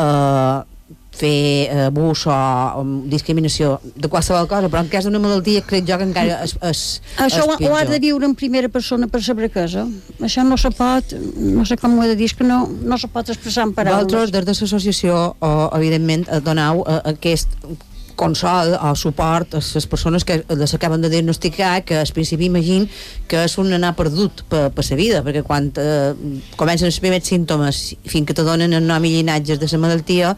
D: fer abús o discriminació de qualsevol cosa, però en cas d'una malaltia crec jo que encara és
N: això ho ha de viure en primera persona per saber què és. Això no se pot, no sé com ho he de dir, que no se pot expressar en paraules.
D: Vosaltres, des de l'associació, evidentment, doneu aquest consol o suport a les persones que les acaben de diagnosticar, que al principi imagino que és un anar perdut per la vida, perquè quan comencen els primers símptomes fins que te donen el nom i llinatges de la malaltia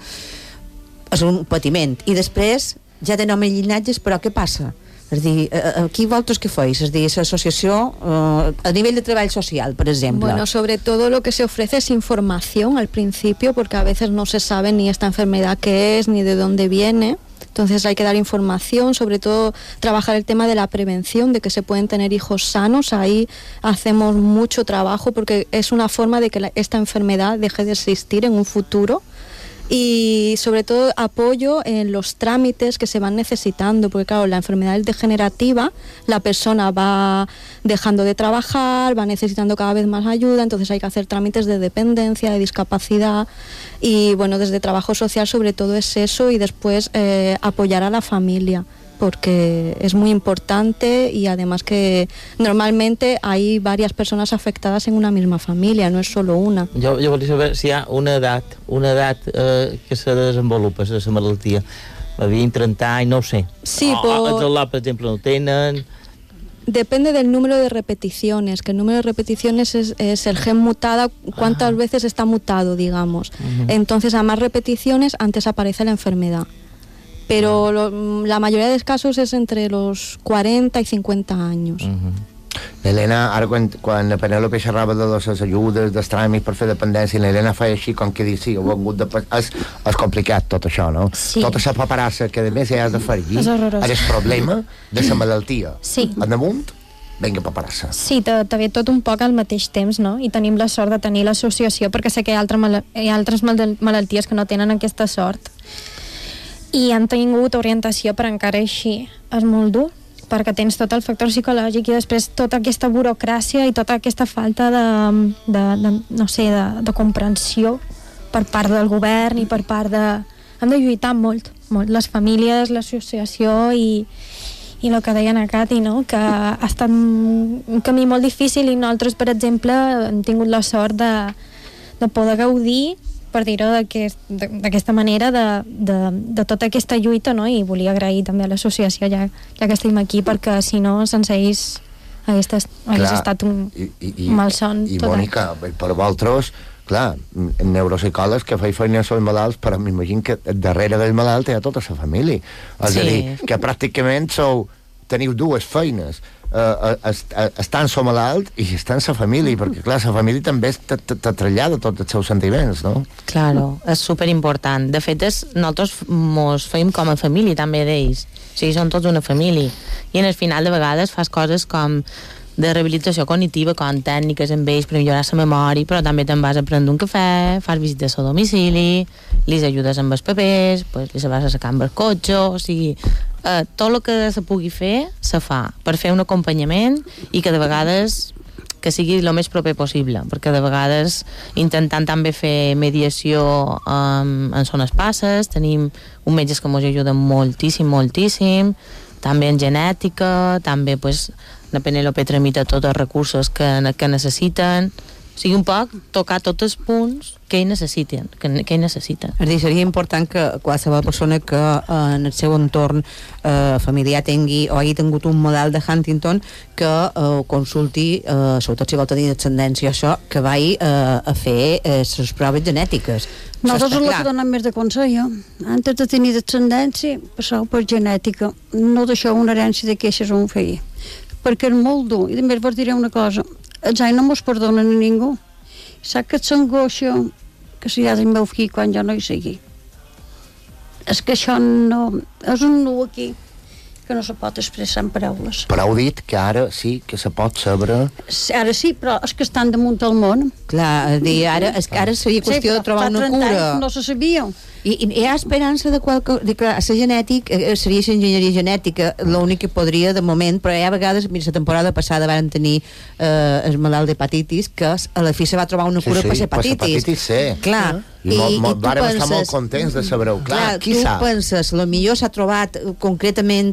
D: és un patiment, i després ja té nom i llinatges, però què passa? És a dir, aquí vosaltres què feis? És a dir, l'associació a nivell de treball social, por ejemplo.
M: Bueno, sobre todo lo que se ofrece es información al principio, porque a veces no se sabe ni esta enfermedad qué es, ni de dónde viene. Entonces hay que dar información, sobre todo trabajar el tema de la prevención, de que se pueden tener hijos sanos. Ahí hacemos mucho trabajo porque es una forma de que esta enfermedad deje de existir en un futuro. Y sobre todo apoyo en los trámites que se van necesitando, porque claro, la enfermedad es degenerativa, la persona va dejando de trabajar, va necesitando cada vez más ayuda, entonces hay que hacer trámites de dependencia, de discapacidad, y bueno, desde trabajo social sobre todo es eso, y después apoyar a la familia, porque es muy importante, y además que normalmente hay varias personas afectadas en una misma familia, no es solo una.
F: Jo volia saber si hi ha una edat que se desenvolupa la malaltia, a 20, 30 anys, no ho sé.
M: Sí,
F: els al·lots, per exemple, no tenen...
M: Depende del número de repeticiones, que el número de repeticiones es el gen mutada, cuántas veces está mutado, digamos. Entonces, a más repeticiones, antes aparece la enfermedad. Pero la mayoría de los casos es entre los 40 y 50 años.
E: L'Helena, ara quan la Penélope xerrava de les ajudes, dels tràmits per fer dependència, l'Helena feia així com que dir, sí, és complicat tot això, no? Sí. Tota la paperassa que a més ja has de fer allí, és el problema de la malaltia.
M: Sí.
E: En damunt, vinga, paperassa.
M: Sí, te ve tot un poc al mateix temps, no? I tenim la sort de tenir l'associació, perquè sé que hi ha altres malalties que no tenen aquesta sort. I han tingut orientació, però encara així és molt dur, perquè tens tot el factor psicològic i després tota aquesta burocràcia i tota aquesta falta de comprensió per part del govern i per part de... Hem de lluitar molt, les famílies, l'associació i el que deia a Cati, no? Que ha estat un camí molt difícil, i nosaltres, per exemple, hem tingut la sort poder gaudir, per dir-ho d'aquesta manera, de tota aquesta lluita, no? I volia agrair també a l'associació, ja que estem aquí, perquè si no, sense ells hagués estat un malson.
E: I Mònica, per vosaltres, clar, neuropsicòlegs que feien feina als malalts, però m'imagino que darrere del malalt hi ha tota la família. És a dir, que pràcticament teniu dues feines. Estar en so malalt i estar en sa família, perquè clar, sa família també te trasllada tots els seus sentiments, no?
P: Claro, és superimportant. De fet, nosaltres mos feim com a família també d'ells, o sigui, són tots una família, i en el final de vegades fas coses com de rehabilitació cognitiva, com tècniques amb ells per millorar la memòria, però també te'n vas a prendre un cafè, fas visites a domicili, li ajudes amb els papers, pues, li vas a sacar amb el cotxe, o sigui, tot el que se pugui fer, se fa, per fer un acompanyament i que de vegades que sigui el més proper possible, perquè de vegades intentant també fer mediació en zones passes, tenim un metge que ens ajuda moltíssim, també en genètica, també pues, la Penélope tramita tots els recursos que necessiten, o sigui, un poc tocar tots els punts que ells necessiten.
D: És dir, seria important que qualsevol persona que en el seu entorn familiar tingui o hagi tingut un model de Huntington que consulti, sobretot si vol tenir descendència, això, que vagi a fer les proves genètiques.
N: Nosaltres és el que donem més de consell. Antes de tenir descendència, passeu per genètica. No deixeu una herència de queixes a un fill, perquè és molt dur. I també vos diré una cosa, els anys no mos perdonen a ningú. Sap que s'angoixa que serà del meu fill quan jo no hi sigui. És que això no... És un nu aquí que no se pot expressar en paraules.
E: Però heu dit que ara sí que se pot saber...
N: Ara sí, però és que estan damunt del món.
D: Clar, ara seria qüestió de trobar una cura.
N: Anys no se sabia.
D: I hi ha esperança de que la genètica seria l'enginyeria genètica l'únic que podria de moment, però hi ha vegades, mira, la temporada passada van tenir el malalt d'hepatitis que a la fi se va trobar una cura per l'hepatitis. Clar,
E: i vàrem estar molt contents de saber-ho. Clar, qui sap?
D: Tu penses, potser s'ha trobat concretament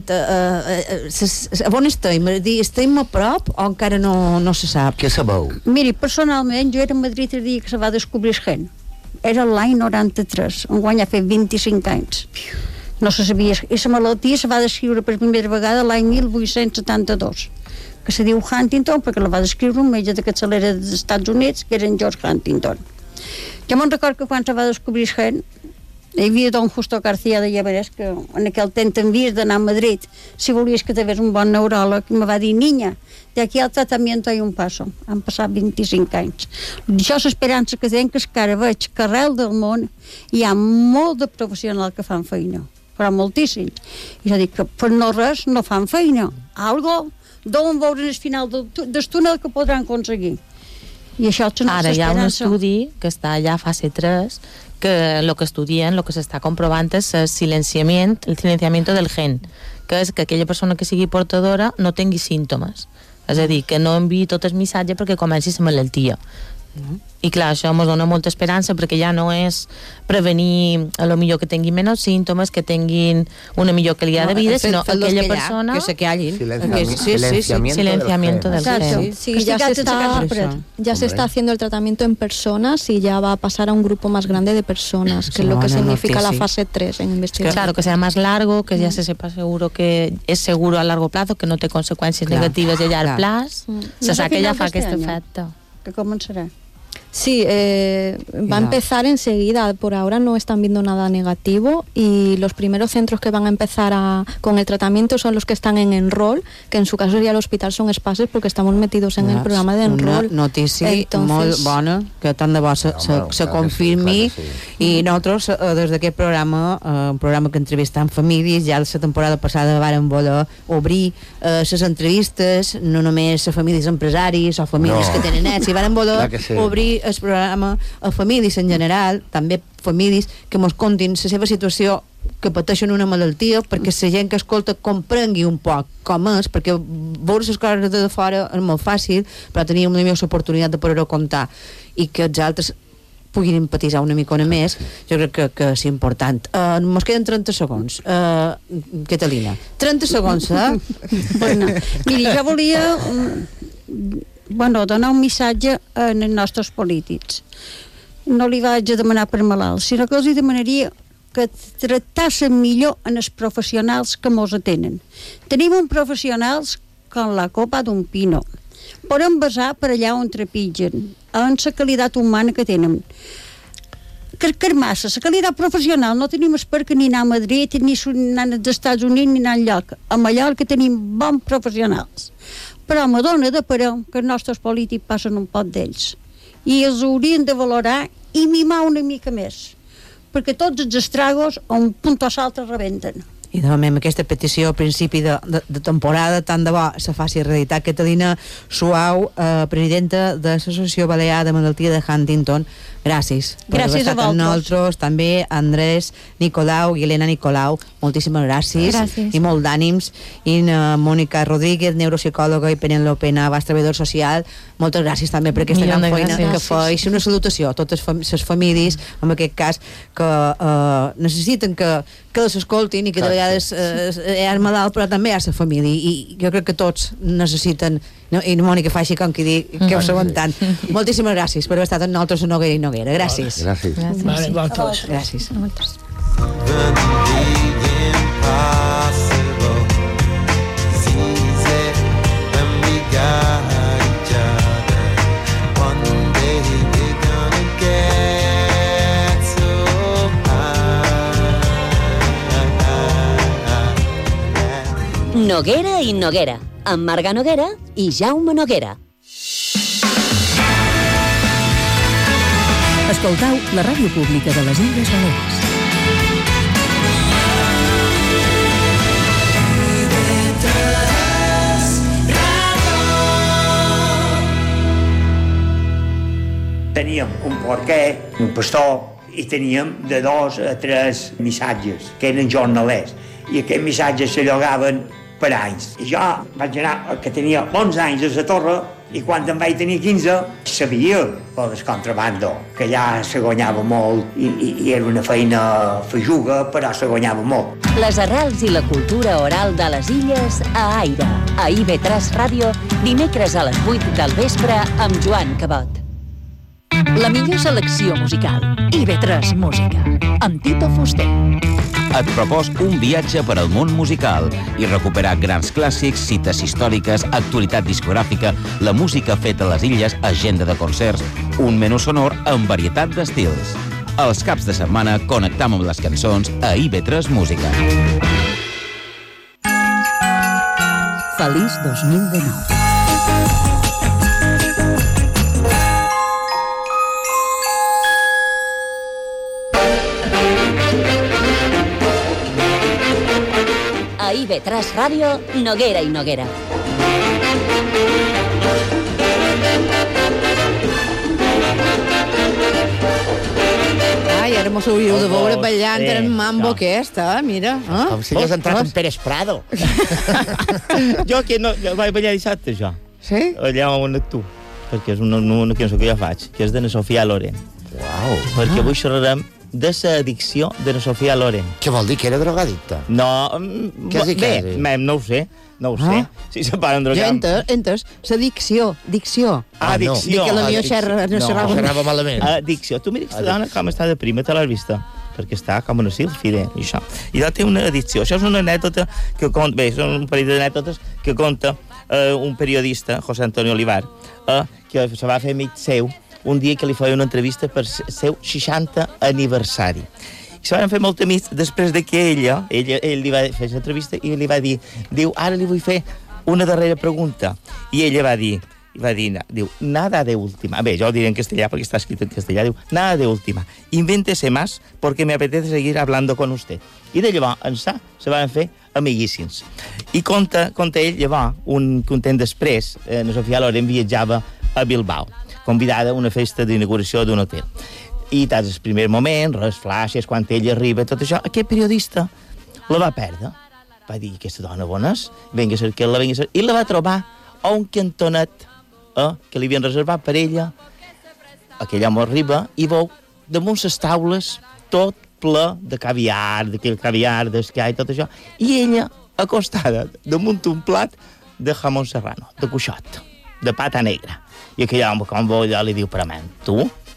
D: on estem? Estem a prop o encara no se sap?
E: Què sabeu?
N: Miri, personalment jo era a Madrid el dia que se va descobrir el gen. Era l'any 93, enguany ha fet 25 anys. No se sabia, i la malaltia se va descriure per primera vegada l'any 1872, que se diu Huntington perquè la va descriure un metge de capçalera dels Estats Units, que era en George Huntington. Jo me'n record que quan se va descobrir el gen, hi havia don Justo García de Llaveres, que en aquell temps t'envies d'anar a Madrid si volies que t'hagués un bon neuròleg, i me va dir, niña, de aquí al tratamiento hay un paso. Han passat 25 anys. Jo l'esperança que tenc és que ara veig que arrel del món hi ha molt de professionals que fan feina, però moltíssims. És a dir, que per no res no fan feina. Algo deuen veure el final del túnel que podran aconseguir. I això és una
P: esperança. Ara hi ha un estudi que està allà a fase 3 que el que estudien, el que s'està comprovant és el silenciamiento del gen, que és que aquella persona que sigui portadora no tingui símptomes, és a dir, que no enviï tot el missatge perquè comenci la malaltia. I clar, això ens dona molta esperança perquè ja no és prevenir a lo millor que tinguin menys símptomes, que tinguin una millor qualitat de vida, sinó aquella persona...
D: Que se callin.
P: Silenciamiento del gen.
M: Sí, ya se está haciendo el tratamiento en personas y ya va a pasar a un grupo más grande de personas, que es lo que significa la fase 3 en investigación.
P: Claro, que sea más largo, que ya se sepa seguro que es seguro a largo plazo, que no té conseqüències negatives a llarg plaç. Se sap que ja fa aquest efecte.
N: Que començarà.
M: Sí, va a empezar enseguida. Por ahora no están viendo nada negativo y los primeros centros que van a empezar con el tratamiento son los que están en Enroll, que en su caso sería el hospital Son Espases porque estamos metidos en el programa de Enroll.
D: Una notícia molt bona, que tant de bo se confirmi, i nosaltres des d'aquest programa, un programa que entrevistam famílies, ja la temporada passada vàrem voler obrir les entrevistes, no només a famílies empresaris o famílies que tenen èxit, vàrem voler obrir el programa a famílies en general, també famílies que mos contin la seva situació, que pateixen una malaltia, perquè la gent que escolta comprengui un poc com és, perquè veure les coses de fora és molt fàcil, però tenim una millor oportunitat de poder-ho contar i que els altres puguin empatitzar una micona més, jo crec que és important. Mos queden 30 segons. Catalina, 30 segons,
N: Bueno, miri, jo volia donar un missatge als nostres polítics. no li vaig a demanar per malalt, sinó que els demanaria que tractassen millor en els professionals que mos atenen. Tenim uns professionals com la copa d'un pino. Podem basar per allà on trepitgen, en la qualitat humana que tenen. Que massa, la qualitat professional no tenim per que ni anar a Madrid, ni anar als Estats Units, ni anar enlloc. A Mallorca tenim bons professionals. Però me dóna de parer que els nostres polítics passen un pot d'ells. I els haurien de valorar i mimar una mica més, perquè tots els estragos a un punt o l'altre rebenten.
D: I de moment aquesta petició a principi de temporada tant de bo se faci realitat. Catalina Suau, presidenta de l'Associació Balear de Malaltia de Huntington, gràcies per haver estat amb nosaltres. També Andrés Nicolau i Helena Nicolau, moltíssimes gràcies. I molt d'ànims. I Mònica Rodríguez, neuropsicòloga, i Penélope Navas, treballador social, moltes gràcies també per aquesta gran feina que feu. Una salutació a totes les famílies, en aquest cas, que necessiten que les escoltin i que de vegades hi ha malalt, però també hi ha la família, i jo crec que tots necessiten, i Mònica fa així com que dic que ho saben tant. Moltíssimes gràcies per haver estat amb nosaltres a Noguera i Noguera. Gràcies. Gràcies.
C: Noguera i Noguera, amb Marga Noguera i Jaume Noguera.
B: Escoltau la ràdio pública de les Illes Balears.
Q: Teníem un porquer, un pastor, i teníem de 2 a 3 missatges, que eren jornalers, i aquests missatges se llogaven per anys. I jo vaig anar, que tenia 11 anys a la torre, i quan em vaig tenir 15 sabia pel contrabando, que ja se guanyava molt i era una feina feixuga, però se guanyava molt.
C: Les arrels i la cultura oral de les Illes a Aire, a IB3 Ràdio, dimecres a les 8 del vespre amb Joan Cabot.
B: La millor selecció musical. IB3 Música, amb Tito Fuster.
R: Et propos un viatge per al món musical i recuperar grans clàssics, cites històriques, actualitat discogràfica, la música feta a les illes, agenda de concerts, un menú sonor amb varietat d'estils. Els caps de setmana connectam amb les cançons a IB3 Música.
B: Feliç 2019.
C: A IB3 Ràdio, Noguera i Noguera.
D: Ai, ara mos hauríeu de veure ballant en mambo aquesta, mira.
E: Com si hagués entrat en Pérez Prado.
F: Jo vaig ballar dissabte, jo.
D: Sí?
F: Allà on et tu, perquè és una cançó que jo faig, que és de na Sofia Loren.
E: Uau.
F: Perquè avui xerrarem de la addicció de na Sofia Loren.
E: Què vol dir, que era drogadicta?
F: No,
E: bé,
F: no ho sé. Si se paren drogant.
D: Jo he entès, l'addicció, dicció.
F: Addicció.
D: Que la meva xerrava
E: malament.
F: Addicció. Tu mira aquesta dona com està de prima, te l'has vista? Perquè està com una sílfide, i això. I ella té una addicció. Això és una anècdota que conta, bé, són un parell d'anècdotes que conta un periodista, José Antonio Olivar, que se va fer amic seu un dia que li feia una entrevista per seu 60 aniversari. I se van fer molt amics després de que ell li va fer l'entrevista i li va dir, diu, ara li vull fer una darrera pregunta. I ella va dir, diu, nada de última. Bé, jo ho diré en castellà perquè està escrit en castellà. Diu, nada de última. Invéntese más porque me apetece seguir hablando con usted. I de llavors, ençà, se van fer amiguíssims. I conta ell, llavors, un temps després, na Sofia Loren viatjava a Bilbao, convidada a una festa d'inauguració d'un hotel. I tant el primer moment, les flashes, quan ell arriba, tot això, aquest periodista la va perdre. Va dir, aquesta dona bona és? Vinga a cercar-la, i la va trobar a un cantonet que li havien reservat per ella. Aquell home arriba i veu damunt les taules tot ple de caviar, d'aquell caviar, d'esquia i tot això, i ella acostada damunt un plat de jamón serrano, de cuixot, de pata negra. I aquell home, com veu allò, li diu, però man, tu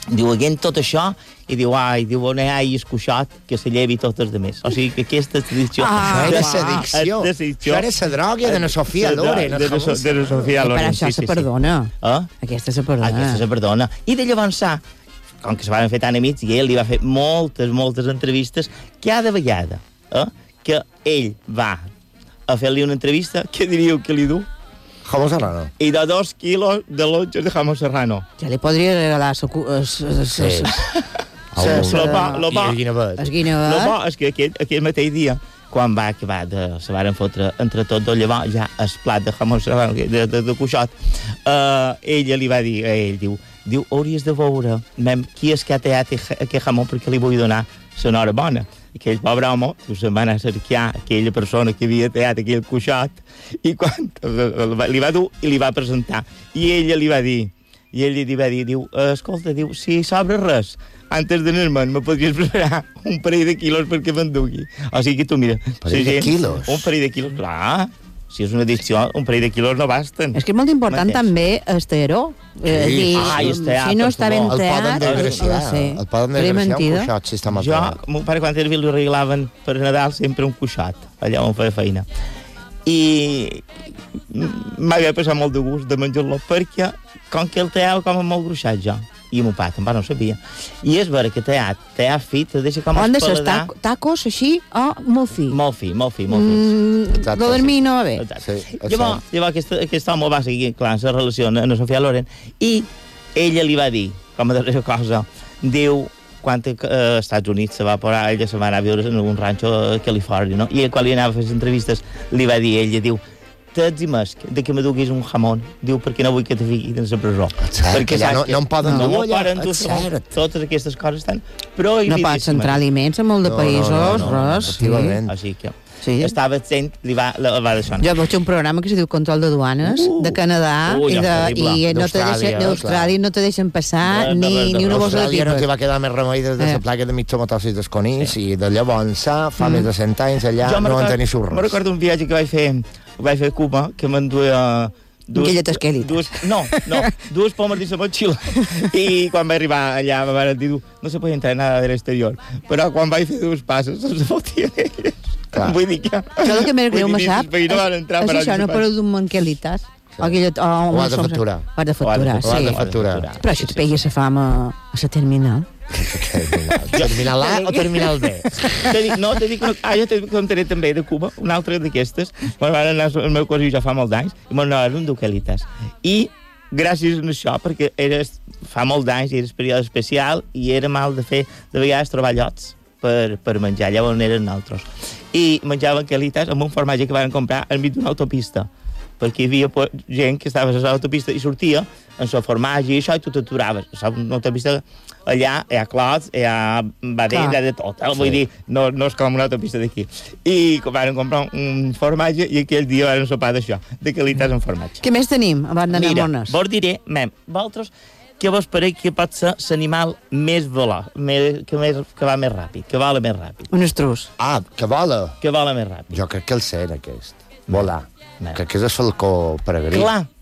F: Diu, again tot això, i diu, on hi ha escuixat que se llevi tots els demés. O sigui que aquesta tradició...
E: Això era sedicció. Això era la droga de la Sofia Loren.
F: De la Sofia Loren,
D: per això se perdona. Aquesta se perdona.
F: Aquesta se perdona. I de llavors, com que se van fer tan amics, i ell li va fer moltes entrevistes, cada vegada que ell va a fer-li una entrevista, què diríeu que li du?
E: Jamón serrano.
F: Y da 2 kilos de lonches de jamón serrano.
D: Ja li podria regalar... Sí.
F: Lo bo és que aquell mateix dia, quan va acabar se varen fotre entre tots dos, llavors ja el plat de jamón serrano, de cuixot, ella li va dir a ell, diu, hauries de veure qui és que ha tallat aquest jamón perquè li vull donar l'enhorabona. Aquell pobre home se'n va anar a cercar aquella persona que havia tallat aquell cuixot i quan li va dur i li va presentar. I ella li va dir, diu, escolta, diu, si sobra res, antes d'anar-me'n me podries preparar un parell de quilos perquè m'endugui. O sigui que tu, mira...
E: Un parell de quilos?
F: Un parell de quilos, clar. Si és una addicció, un parell de quilos no basten.
D: És que és molt important també el tearó. Si no està ben teat...
E: El poden endegreixar un cuixot, si està mal teat.
F: Jo, mon pare, quan era li regalaven per Nadal sempre un cuixot, allà on feia feina. I m'havia passat molt de gust de menjar-lo, perquè com que el teava com molt gruixat jo. I mon pare tampoc no ho sabia. I és vera que tallat fi, te deixa com
D: el paladar... Tacos així o molt fi?
F: Molt fi.
D: Lo dormir no va bé.
F: Llavors aquest home va seguir, clar, la relació amb la Sofia Loren, i ella li va dir, com a darrera cosa, diu, quan als Estats Units ella se va anar a viure en un ranxo a Califòrnia, no? I quan li anava a fer les entrevistes, li va dir, ella diu, t'ets i mesc de que me duguis un jamón, diu, perquè no vull que te fiqui dins la presó.
E: Perquè ja no em poden dur allà.
F: Totes aquestes coses estan prohibidíssimes.
D: No pots entrar aliments a molt de països, res.
F: Així que estava absent, va deixar.
D: Jo vaig fer un programa que se diu Control de Duanes, de Canadà, i d'Austràlia no te deixen passar ni una bossa de pipes.
E: No t'hi va quedar més remei des de la placa de mitjomatosis dels conills, i de llavors, fa més de 100 anys allà, no en tenir surros.
F: Me'n recordo un viatge que vaig fer a Cuba, que m'enduia
D: Galletes quèlites.
F: Dues pomes de la motxilla. I quan vaig arribar allà me van dir, no se podia entrar nada de l'exterior. Però quan vaig fer 2 passes, se'ls fotien elles. Vull dir que...
D: Això el que més greu me sap és això, no per d'un manquelitas. O
E: de factura.
D: O de factura. Però això et pegues la fama a la terminal.
E: Terminal A o terminal B?
F: No, t'he dit que jo t'he contaré també de Cuba, una altra d'aquestes. Van anar al meu cosí ja fa molts anys i m'han anat un duquelitas. I gràcies a això, perquè fa molts anys, era el període especial i era mal de fer de vegades trobar llots per menjar, allà on eren altres. I menjaven quelitas amb un formatge que van comprar enmig d'una autopista, perquè hi havia gent que estava a l'autopista i sortia en el formatge i això, i tu t'aturaves. Una autopista allà hi ha clots, hi ha badella, de tot. Vull dir, no és com una autopista d'aquí. I van comprar un formatge i aquell dia van sopar d'això, de qualitats en formatge.
D: Què més tenim, abans d'anar a mones?
F: Mira, vos diré, vosaltres, què vos pareix que pot ser l'animal més veloç, que va més ràpid, que vola més ràpid?
D: Un estrus.
E: Que vola?
F: Que vola més ràpid.
E: Jo crec que el ser aquest. Volar. Crec que és el falcó peregrí.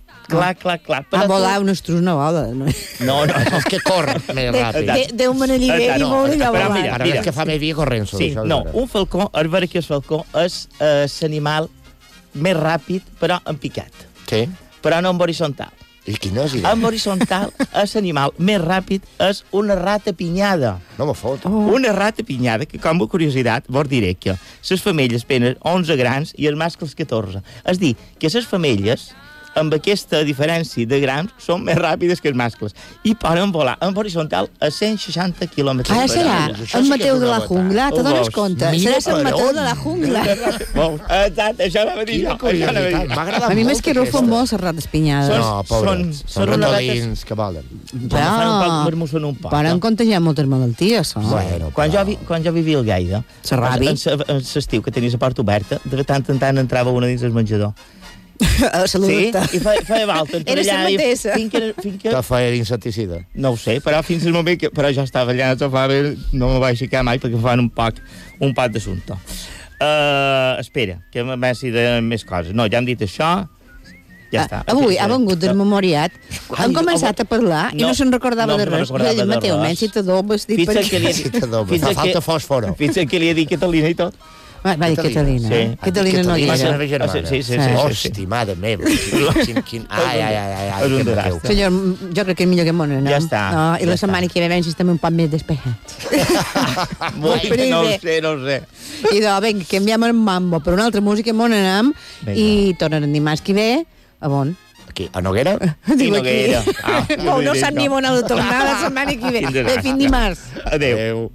F: Clar.
D: Volar un estrus no vola.
E: No, és que corre més ràpid.
D: Déu me n'alliberi i molt allà volant.
E: Ara és que fa més dia corrent.
F: Sí, no, un falcó, és vera que el falcó és l'animal més ràpid, però en picat.
E: Sí.
F: Però no en horizontal.
E: I quina és?
F: En horizontal, l'animal més ràpid és una rata pinyada.
E: No me fot.
F: Una rata pinyada, que com a curiositat vos diré que les femelles tenen 11 grans i els mascles 14. És dir, que les femelles, amb aquesta diferència de grams, són més ràpides que els mascles. I poden volar en horizontal a 160 km.
D: Ara serà en Mateu de la Jungla, te dones compte? Serà en Mateu de la Jungla.
F: Exacte, això anava a dir jo.
D: A mi més que rufen molt les rates pinyades.
E: No, pobres. Són ratolins que volen.
D: Poden contagiar moltes malalties.
F: Quan jo vivia al Gaida, en l'estiu que tenies la porta oberta, de tant en tant entrava una dins el menjador.
D: Saludar-te.
F: Sí, i feia volta.
D: Era la mateixa.
E: Que feia insecticida.
F: No ho sé, però fins al moment que... Però jo estava allà al sofà, no me vaig aixecar mai perquè fan un poc d'assumpte. Espera, que m'hagi de més coses. No, ja hem dit això. Ja està.
D: Avui ha vengut desmemoriat. Han començat a parlar i no se'n recordava de res. Jo he dit, Mateu, nen, si t'adobes, dit per què.
E: Fa falta fòsforo.
F: Fins que li he dit Catalina i tot.
D: Va dir Catalina. Catalina no hi era.
F: Sí.
E: Hosti, mare meva. Ai.
D: Senyor, jo crec que és millor que m'on anem.
F: Ja està.
D: I la setmana que ve estem un poc més despejats.
F: No ho sé.
D: I doncs, vinga, canviem el mambo per una altra música, m'on anem, i tornen dimarts que ve, a on?
E: Aquí, a Noguera?
F: Sí, Noguera.
D: No sap ni on ha de tornar la setmana que ve. Fins dimarts.
F: Adéu.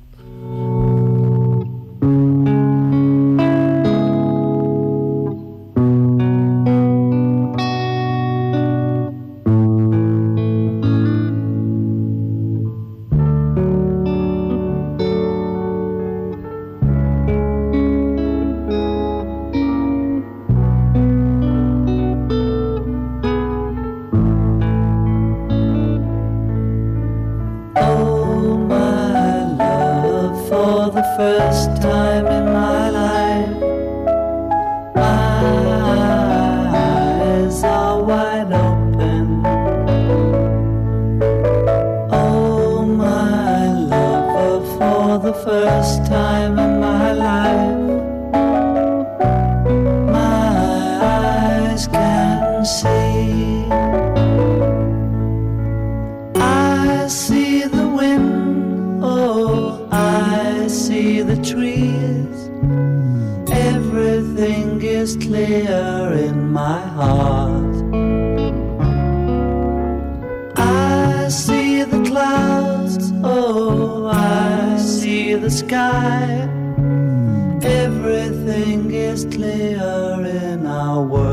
L: Everything is clear in our world.